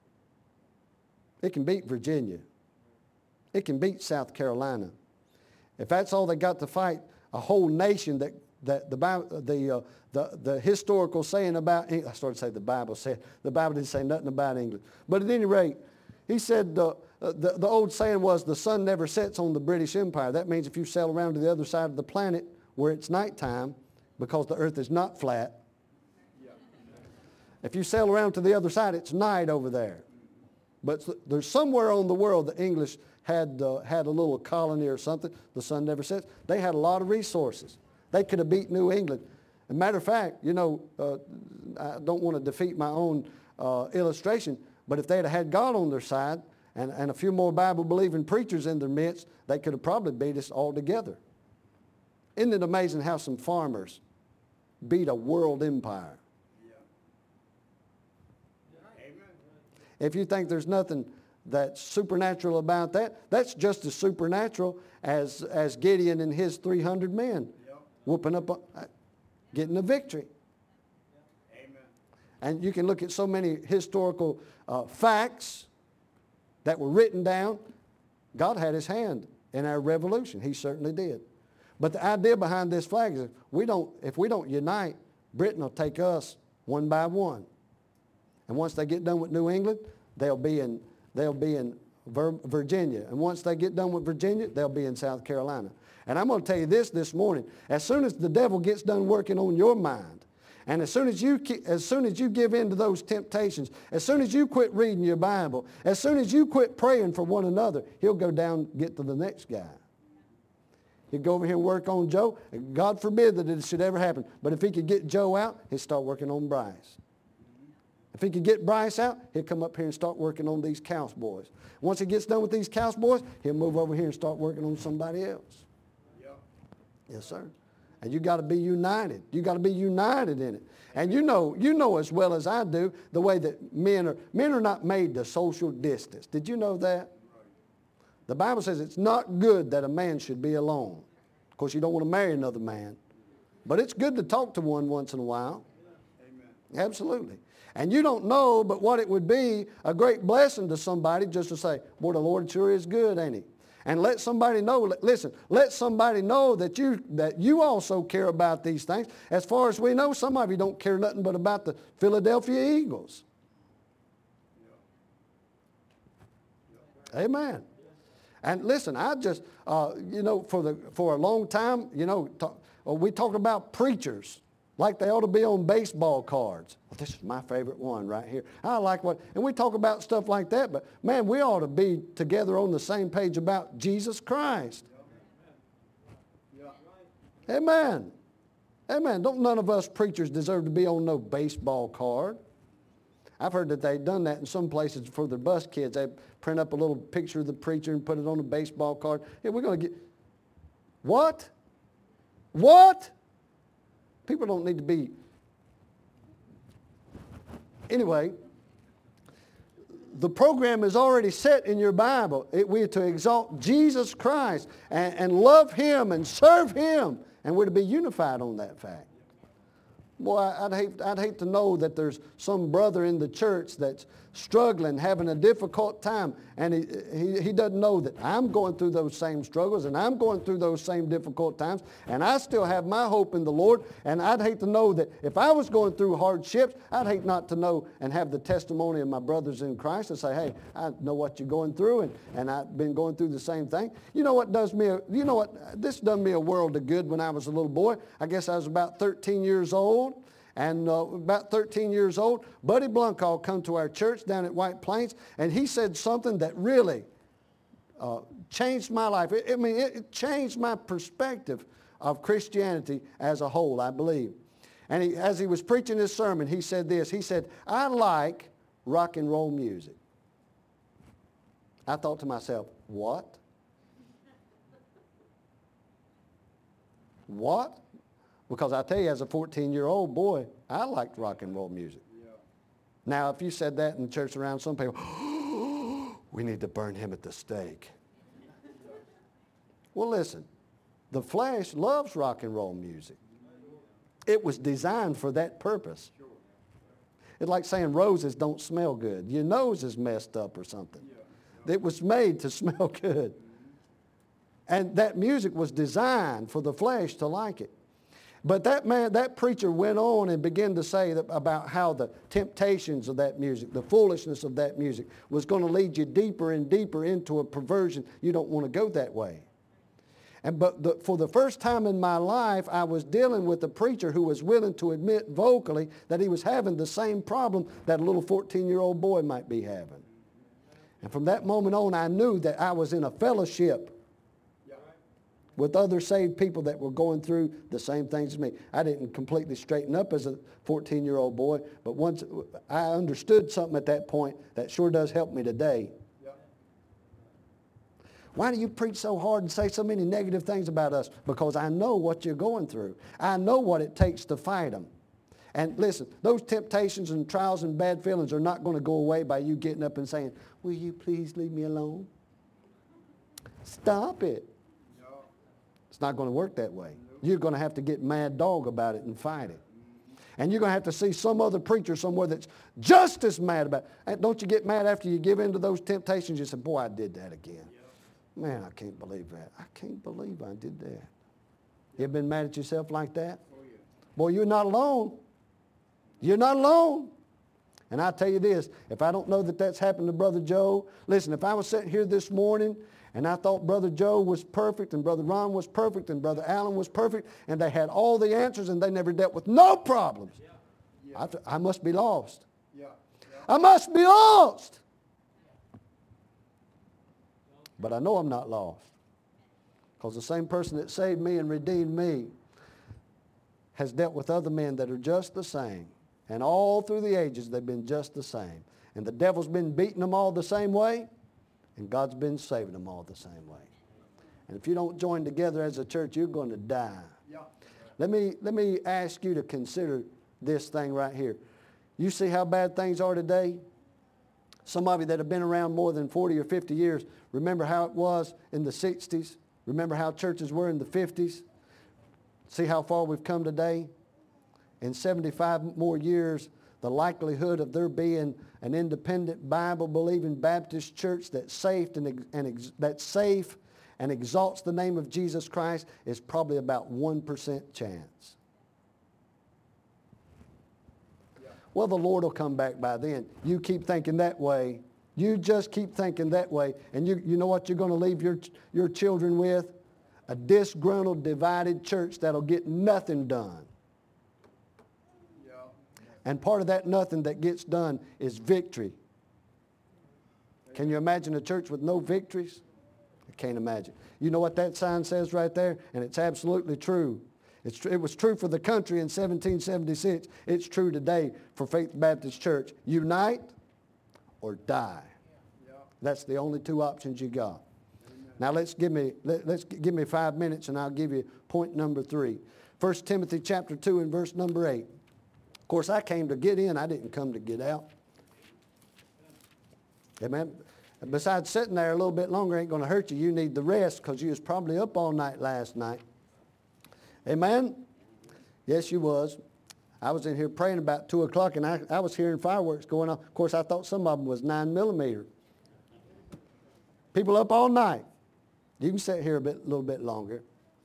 It can beat Virginia. It can beat South Carolina. If that's all they got to fight, a whole nation that, that the, the, uh, the, the historical saying about, I started to say the Bible said, the Bible didn't say nothing about England. But at any rate, he said uh, the, the old saying was the sun never sets on the British Empire. That means if you sail around to the other side of the planet where it's nighttime, because the earth is not flat, if you sail around to the other side, it's night over there. But there's somewhere on the world the English had, uh, had a little colony or something. The sun never sets. They had a lot of resources. They could have beat New England. As a matter of fact, you know, uh, I don't want to defeat my own uh, illustration, but if they'd have had God on their side and, and a few more Bible-believing preachers in their midst, they could have probably beat us all together. Isn't it amazing how some farmers beat a world empire? If you think there's nothing that's supernatural about that, that's just as supernatural as, as Gideon and his three hundred men yep. whooping up, uh, getting a victory. Amen. And you can look at so many historical uh, facts that were written down. God had his hand in our revolution. He certainly did. But the idea behind this flag is if we don't, if we don't unite, Britain will take us one by one. And once they get done with New England, they'll be in, they'll be in Virginia. And once they get done with Virginia, they'll be in South Carolina. And I'm going to tell you this this morning. As soon as the devil gets done working on your mind, and as soon as you, as soon as you give in to those temptations, as soon as you quit reading your Bible, as soon as you quit praying for one another, he'll go down and get to the next guy. He'd go over here and work on Joe. God forbid that it should ever happen. But if he could get Joe out, he'd start working on Bryce. If he could get Bryce out, he'll come up here and start working on these Cowboys. Once he gets done with these Cowboys, he'll move over here and start working on somebody else. Yep. Yes, sir. And you got to be united. You got to be united in it. And you know, you know as well as I do the way that men are. Men are not made to social distance. Did you know that? The Bible says it's not good that a man should be alone. Of course, you don't want to marry another man. But it's good to talk to one once in a while. Amen. Absolutely. And you don't know, but what it would be a great blessing to somebody just to say, boy, the Lord sure is good, ain't he? And let somebody know, listen, let somebody know that you, that you also care about these things. As far as we know, some of you don't care nothing but about the Philadelphia Eagles. Amen. And listen, I just, uh, you know, for the for a long time, you know, talk, we talk about preachers. like they ought to be on baseball cards. Well, this is my favorite one right here. I like what, and we talk about stuff like that, but man, we ought to be together on the same page about Jesus Christ. Yeah. Amen. Amen. Don't none of us preachers deserve to be on no baseball card. I've heard that they've done that in some places for their bus kids. They print up a little picture of the preacher and put it on a baseball card. Yeah, we're going to get, what? What? People don't need to be. Anyway, the program is already set in your Bible. It, we are to exalt Jesus Christ and, and love Him and serve Him. And we're to be unified on that fact. Boy, I'd hate, I'd hate to know that there's some brother in the church that's struggling, having a difficult time, and he, he, he doesn't know that I'm going through those same struggles and I'm going through those same difficult times, and I still have my hope in the Lord, and I'd hate to know that if I was going through hardships, I'd hate not to know and have the testimony of my brothers in Christ and say, hey, I know what you're going through, and, and I've been going through the same thing. You know what does me, a, you know what, this done me a world of good when I was a little boy. I guess I was about thirteen years old. And uh, about thirteen years old, Buddy Blunkall come to our church down at White Plains, and he said something that really uh, changed my life. I, I mean, it, it changed my perspective of Christianity as a whole, I believe. And he, as he was preaching his sermon, he said this. He said, I like rock and roll music. I thought to myself, what? What? Because I tell you, as a fourteen-year-old boy, I liked rock and roll music. Yeah. Now, if you said that in the church around, some people, oh, we need to burn him at the stake. Well, listen, the flesh loves rock and roll music. It was designed for that purpose. It's like saying roses don't smell good. Your nose is messed up or something. It was made to smell good. And that music was designed for the flesh to like it. But that man, that preacher went on and began to say that about how the temptations of that music, the foolishness of that music was going to lead you deeper and deeper into a perversion. You don't want to go that way. And but the, for the first time in my life, I was dealing with a preacher who was willing to admit vocally that he was having the same problem that a little fourteen-year-old boy might be having. And from that moment on, I knew that I was in a fellowship with other saved people that were going through the same things as me. I didn't completely straighten up as a fourteen-year-old boy, but once I understood something at that point that sure does help me today. Yep. Why do you preach so hard and say so many negative things about us? Because I know what you're going through. I know what it takes to fight them. And listen, those temptations and trials and bad feelings are not going to go away by you getting up and saying, will you please leave me alone? Stop it. It's not going to work that way. You're going to have to get mad dog about it and fight it. And you're going to have to see some other preacher somewhere that's just as mad about it. And don't you get mad after you give in to those temptations? You say, boy, I did that again. Man, I can't believe that. I can't believe I did that. You ever been mad at yourself like that? Boy, you're not alone. You're not alone. And I tell you this, if I don't know that that's happened to Brother Joe, listen, if I was sitting here this morning and I thought Brother Joe was perfect and Brother Ron was perfect and Brother Allen was perfect and they had all the answers and they never dealt with no problems, yeah. Yeah. I, I must be lost. Yeah. Yeah. I must be lost. But I know I'm not lost because the same person that saved me and redeemed me has dealt with other men that are just the same. And all through the ages, they've been just the same. And the devil's been beating them all the same way. And God's been saving them all the same way. And if you don't join together as a church, you're going to die. Yeah. Let me, let me ask you to consider this thing right here. You see how bad things are today? Some of you that have been around more than forty or fifty years, remember how it was in the sixties? Remember how churches were in the fifties? See how far we've come today? In seventy-five more years, the likelihood of there being an independent Bible-believing Baptist church that's safe and, and ex, that's safe and exalts the name of Jesus Christ is probably about one percent chance. Yeah. Well, the Lord will come back by then. You keep thinking that way. You just keep thinking that way. And you, you know what you're going to leave your, your children with? A disgruntled, divided church that'll get nothing done. And part of that nothing that gets done is victory. Can you imagine a church with no victories? I can't imagine. You know what that sign says right there? And it's absolutely true. It's tr- it was true for the country in seventeen seventy-six. It's true today for Faith Baptist Church. Unite or die. That's the only two options you got. Now let's give me let, let's give me five minutes and I'll give you point number three. First Timothy chapter two and verse number eight. Of course, I came to get in. I didn't come to get out. Amen. Besides sitting there a little bit longer ain't going to hurt you. You need the rest because you was probably up all night last night. Amen? Yes, you was. I was in here praying about two o'clock and I, I was hearing fireworks going on. Of course, I thought some of them was nine millimeter. People up all night. You can sit here a bit, little bit longer.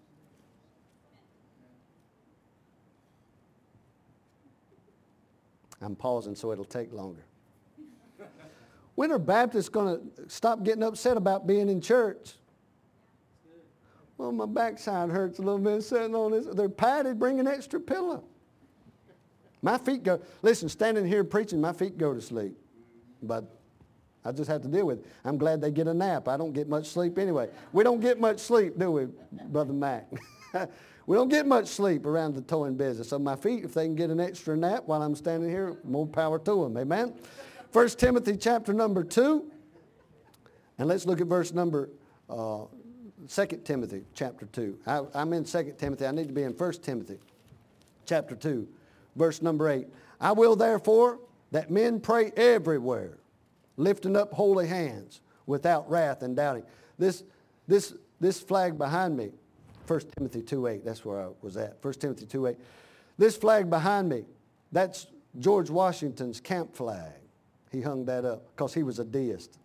I'm pausing so it'll take longer. When are Baptists going to stop getting upset about being in church? Well, my backside hurts a little bit sitting on this. They're padded, bring an extra pillow. My feet go, listen, standing here preaching, my feet go to sleep. But I just have to deal with it. I'm glad they get a nap. I don't get much sleep anyway. We don't get much sleep, do we, Brother Mac? We don't get much sleep around the towing business. So my feet, if they can get an extra nap while I'm standing here, more power to them. Amen? First Timothy chapter number two. And let's look at verse number, uh, Second Timothy chapter two. I, I'm in Second Timothy. I need to be in First Timothy chapter two, verse number eight. I will therefore that men pray everywhere, lifting up holy hands without wrath and doubting. This, this, this flag behind me, First Timothy two eight, that's where I was at. First Timothy two eight. This flag behind me, that's George Washington's camp flag. He hung that up because he was a deist.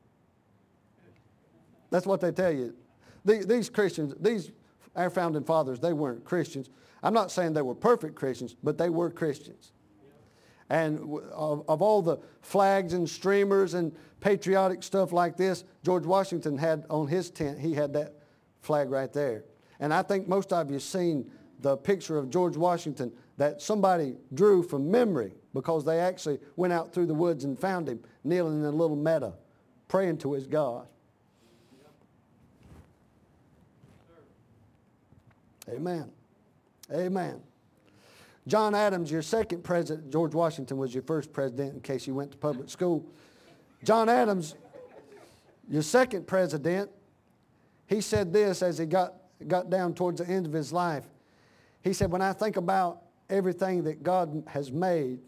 That's what they tell you. These, these Christians, these our founding fathers, they weren't Christians. I'm not saying they were perfect Christians, but they were Christians. And of, of all the flags and streamers and patriotic stuff like this, George Washington had on his tent, he had that flag right there. And I think most of you have seen the picture of George Washington that somebody drew from memory because they actually went out through the woods and found him kneeling in a little meadow, praying to his God. Amen. Amen. John Adams, your second president. George Washington was your first president in case you went to public school. John Adams, your second president, he said this as he got, got down towards the end of his life. He said, when I think about everything that God has made,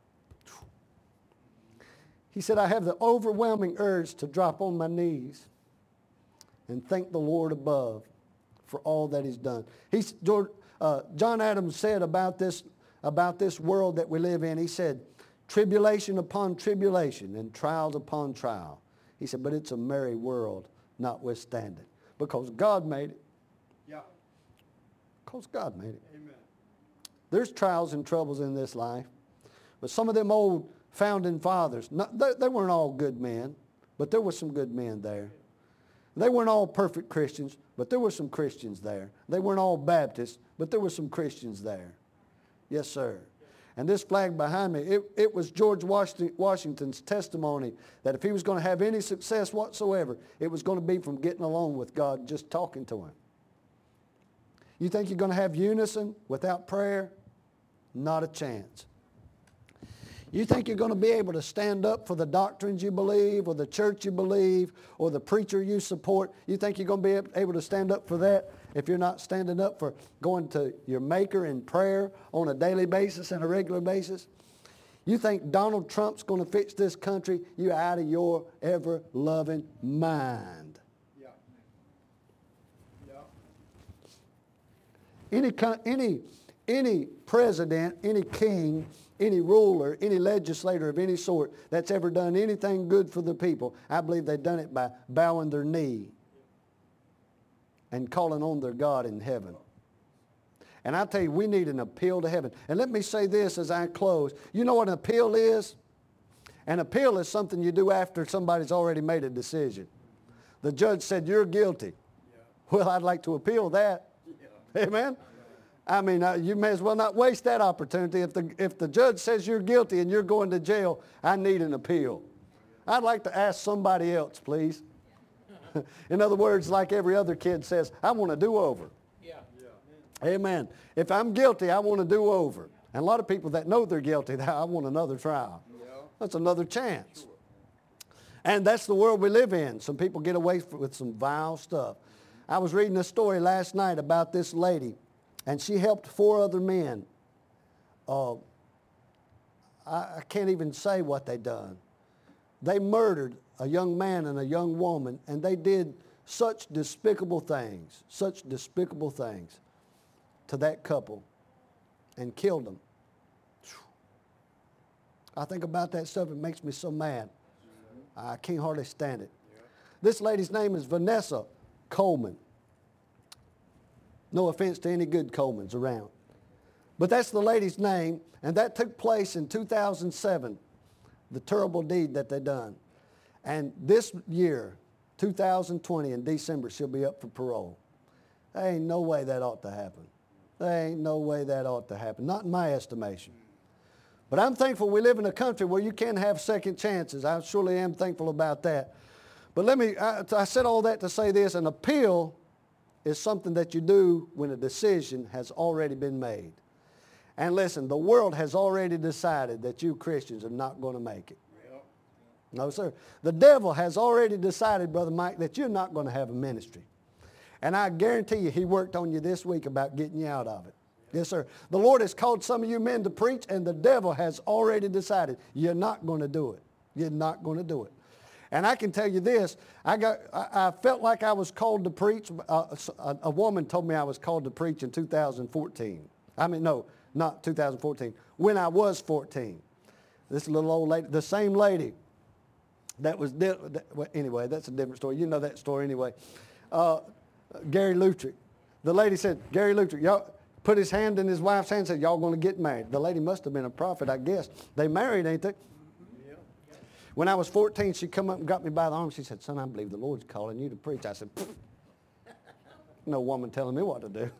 he said, I have the overwhelming urge to drop on my knees and thank the Lord above for all that he's done. He's, George, uh, John Adams said about this, about this world that we live in, he said, tribulation upon tribulation and trials upon trial. He said, but it's a merry world notwithstanding because God made it. Yeah. Because God made it. Amen. There's trials and troubles in this life. But some of them old founding fathers, not, they, they weren't all good men, but there were some good men there. They weren't all perfect Christians, but there were some Christians there. They weren't all Baptists, but there were some Christians there. Yes, sir. And this flag behind me, it, it was George Washington's testimony that if he was going to have any success whatsoever, it was going to be from getting along with God and just talking to him. You think you're going to have unison without prayer? Not a chance. You think you're going to be able to stand up for the doctrines you believe or the church you believe or the preacher you support? You think you're going to be able to stand up for that if you're not standing up for going to your Maker in prayer on a daily basis and a regular basis? You think Donald Trump's going to fix this country? You're out of your ever-loving mind. Yeah. Yeah. Any, any, any president, any king, any ruler, any legislator of any sort that's ever done anything good for the people, I believe they've done it by bowing their knee and calling on their God in heaven. And I tell you, we need an appeal to heaven. And let me say this as I close. You know what an appeal is? An appeal is something you do after somebody's already made a decision. The judge said, you're guilty. Yeah. Well, I'd like to appeal that. Yeah. Amen? I mean, uh, you may as well not waste that opportunity. If the, if the judge says you're guilty and you're going to jail, I need an appeal. I'd like to ask somebody else, please. In other words, like every other kid says, I want a do-over. Yeah. Amen. If I'm guilty, I want a do-over. And a lot of people that know they're guilty, I want another trial. That's another chance. And that's the world we live in. Some people get away with some vile stuff. I was reading a story last night about this lady, and she helped four other men. Uh, I, I can't even say what they done. They murdered a young man and a young woman, and they did such despicable things, such despicable things to that couple and killed them. I think about that stuff, it makes me so mad. I can't hardly stand it. This lady's name is Vanessa Coleman. No offense to any good Colemans around. But that's the lady's name, and that took place in two thousand seven, the terrible deed that they done. And this year, two thousand twenty, in December, she'll be up for parole. There ain't no way that ought to happen. There ain't no way that ought to happen, not in my estimation. But I'm thankful we live in a country where you can have second chances. I surely am thankful about that. But let me, I, I said all that to say this, an appeal is something that you do when a decision has already been made. And listen, the world has already decided that you Christians are not going to make it. No, sir. The devil has already decided, Brother Mike, that you're not going to have a ministry. And I guarantee you he worked on you this week about getting you out of it. Yes, sir. The Lord has called some of you men to preach, and the devil has already decided you're not going to do it. You're not going to do it. And I can tell you this, I got, I, I felt like I was called to preach. Uh, a, a woman told me I was called to preach in two thousand fourteen. I mean, no, not two thousand fourteen. When I was fourteen. This little old lady, the same lady that was, di- that, well, anyway, that's a different story. You know that story anyway. Uh, Gary Lutrick. The lady said, Gary Lutrick, y'all, put his hand in his wife's hand and said, y'all going to get married. The lady must have been a prophet, I guess. They married, ain't they? Yeah. When I was fourteen, she come up and got me by the arm. She said, son, I believe the Lord's calling you to preach. I said, no woman telling me what to do.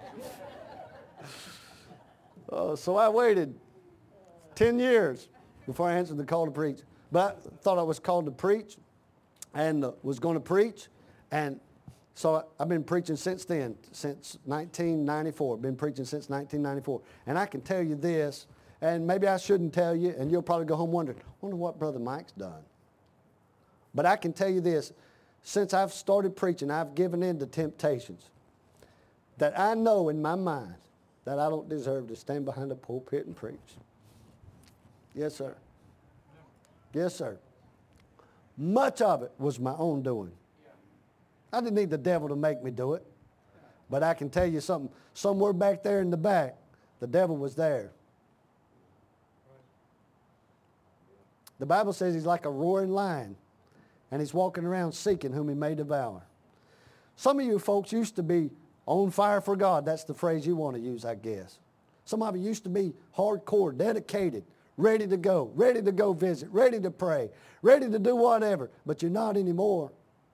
uh, so I waited ten years before I answered the call to preach. But I thought I was called to preach and uh, was going to preach. And so I've been preaching since then, since nineteen ninety-four. Been preaching since nineteen ninety-four. And I can tell you this, and maybe I shouldn't tell you, and you'll probably go home wondering, wonder what Brother Mike's done. But I can tell you this, since I've started preaching, I've given in to temptations that I know in my mind that I don't deserve to stand behind a pulpit and preach. Yes, sir. Yes, sir. Much of it was my own doing. I didn't need the devil to make me do it. But I can tell you something. Somewhere back there in the back, the devil was there. The Bible says he's like a roaring lion, and he's walking around seeking whom he may devour. Some of you folks used to be on fire for God. That's the phrase you want to use, I guess. Some of you used to be hardcore, dedicated, ready to go, ready to go visit, ready to pray, ready to do whatever, but you're not anymore.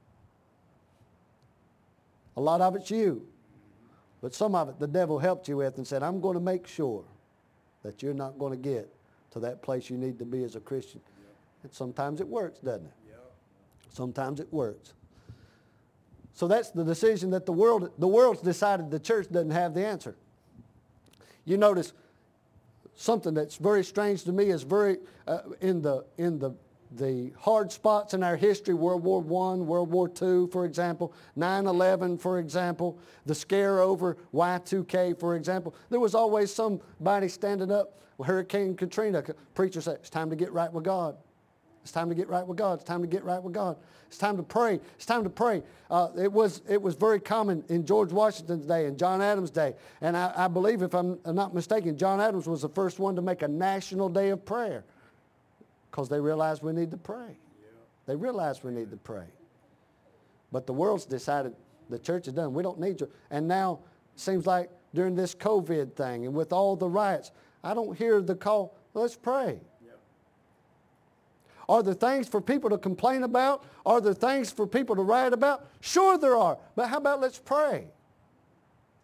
A lot of it's you. But some of it the devil helped you with and said, I'm going to make sure that you're not going to get to that place you need to be as a Christian. Yep. And sometimes it works, doesn't it? Yep. Sometimes it works. So that's the decision that the world, the world's decided. The church doesn't have the answer. You notice something that's very strange to me is very, uh, in the, in the, the hard spots in our history, World War One, World War Two, for example, nine eleven, for example, the scare over Y two K, for example, there was always somebody standing up. Hurricane Katrina, preacher said, it's time to get right with God. It's time to get right with God. It's time to get right with God. It's time to pray. It's time to pray. Uh, it was it was very common in George Washington's day and John Adams' day. And I, I believe, if I'm not mistaken, John Adams was the first one to make a national day of prayer. Because they realized we need to pray. Yeah. They realized we need to pray. But the world's decided the church is done. We don't need you. And now it seems like during this COVID thing and with all the riots, I don't hear the call, let's pray. Yeah. Are there things for people to complain about? Are there things for people to riot about? Sure there are. But how about let's pray?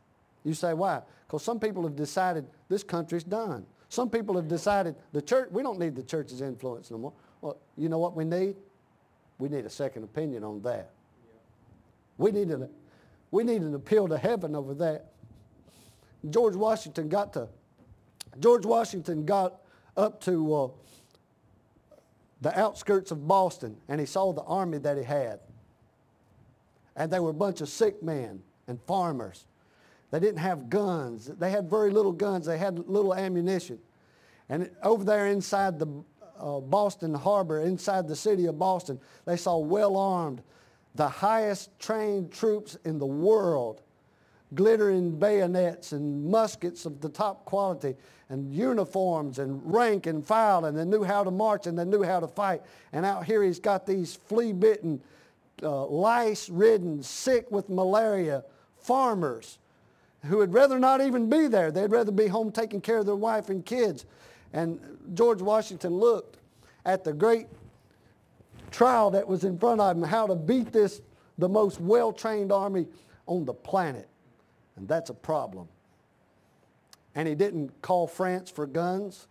You say, why? Because some people have decided this country's done. Some people have decided the church, we don't need the church's influence no more. Well, you know what we need? We need a second opinion on that. We need an, we need an appeal to heaven over that. George Washington got to, George Washington got up to uh, the outskirts of Boston, and he saw the army that he had. And they were a bunch of sick men and farmers. They didn't have guns. They had very little guns. They had little ammunition. And over there inside the uh, Boston Harbor, inside the city of Boston, they saw well-armed, the highest trained troops in the world, glittering bayonets and muskets of the top quality, and uniforms and rank and file, and they knew how to march and they knew how to fight. And out here he's got these flea-bitten, uh, lice-ridden, sick with malaria farmers who would rather not even be there. They'd rather be home taking care of their wife and kids. And George Washington looked at the great trial that was in front of him, how to beat this, the most well-trained army on the planet. And that's a problem. And he didn't call France for guns.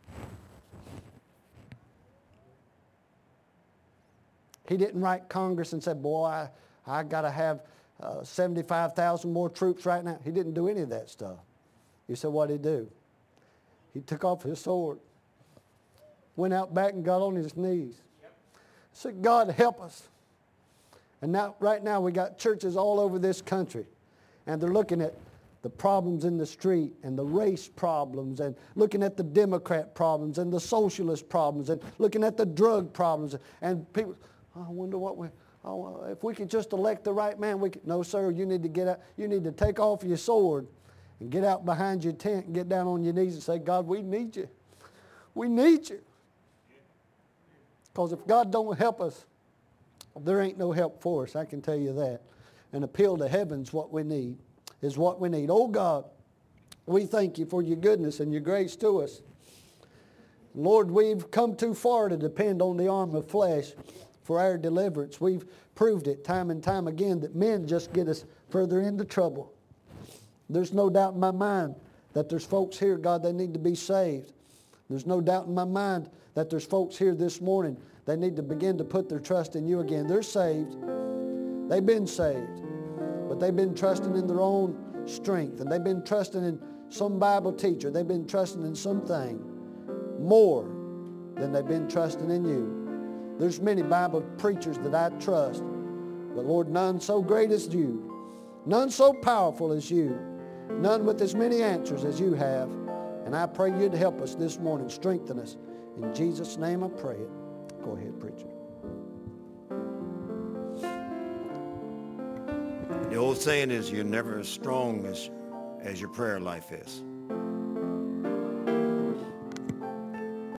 He didn't write Congress and say, boy, I, I got to have uh, seventy-five thousand more troops right now. He didn't do any of that stuff. You said, what did he do? He took off his sword, went out back and got on his knees. Yep. Said, God, help us. And now, right now, we got churches all over this country, and they're looking at the problems in the street and the race problems, and looking at the Democrat problems and the socialist problems, and looking at the drug problems. And people, oh, I wonder what we, oh, if we could just elect the right man, we could. No, sir, you need to get out, you need to take off your sword and get out behind your tent and get down on your knees and say, God, we need you. We need you. Because if God don't help us, there ain't no help for us, I can tell you that. An appeal to heaven's what we need, is what we need. Oh God, we thank you for your goodness and your grace to us. Lord, we've come too far to depend on the arm of flesh for our deliverance. We've proved it time and time again that men just get us further into trouble. There's no doubt in my mind that there's folks here, God, they need to be saved. There's no doubt in my mind that there's folks here this morning, they need to begin to put their trust in you again. They're saved. They've been saved. But they've been trusting in their own strength. And they've been trusting in some Bible teacher. They've been trusting in something more than they've been trusting in you. There's many Bible preachers that I trust. But Lord, none so great as you. None so powerful as you. None with as many answers as you have. And I pray you'd help us this morning, strengthen us. In Jesus' name I pray it. Go ahead, preacher. The old saying is you're never as strong as, as your prayer life is.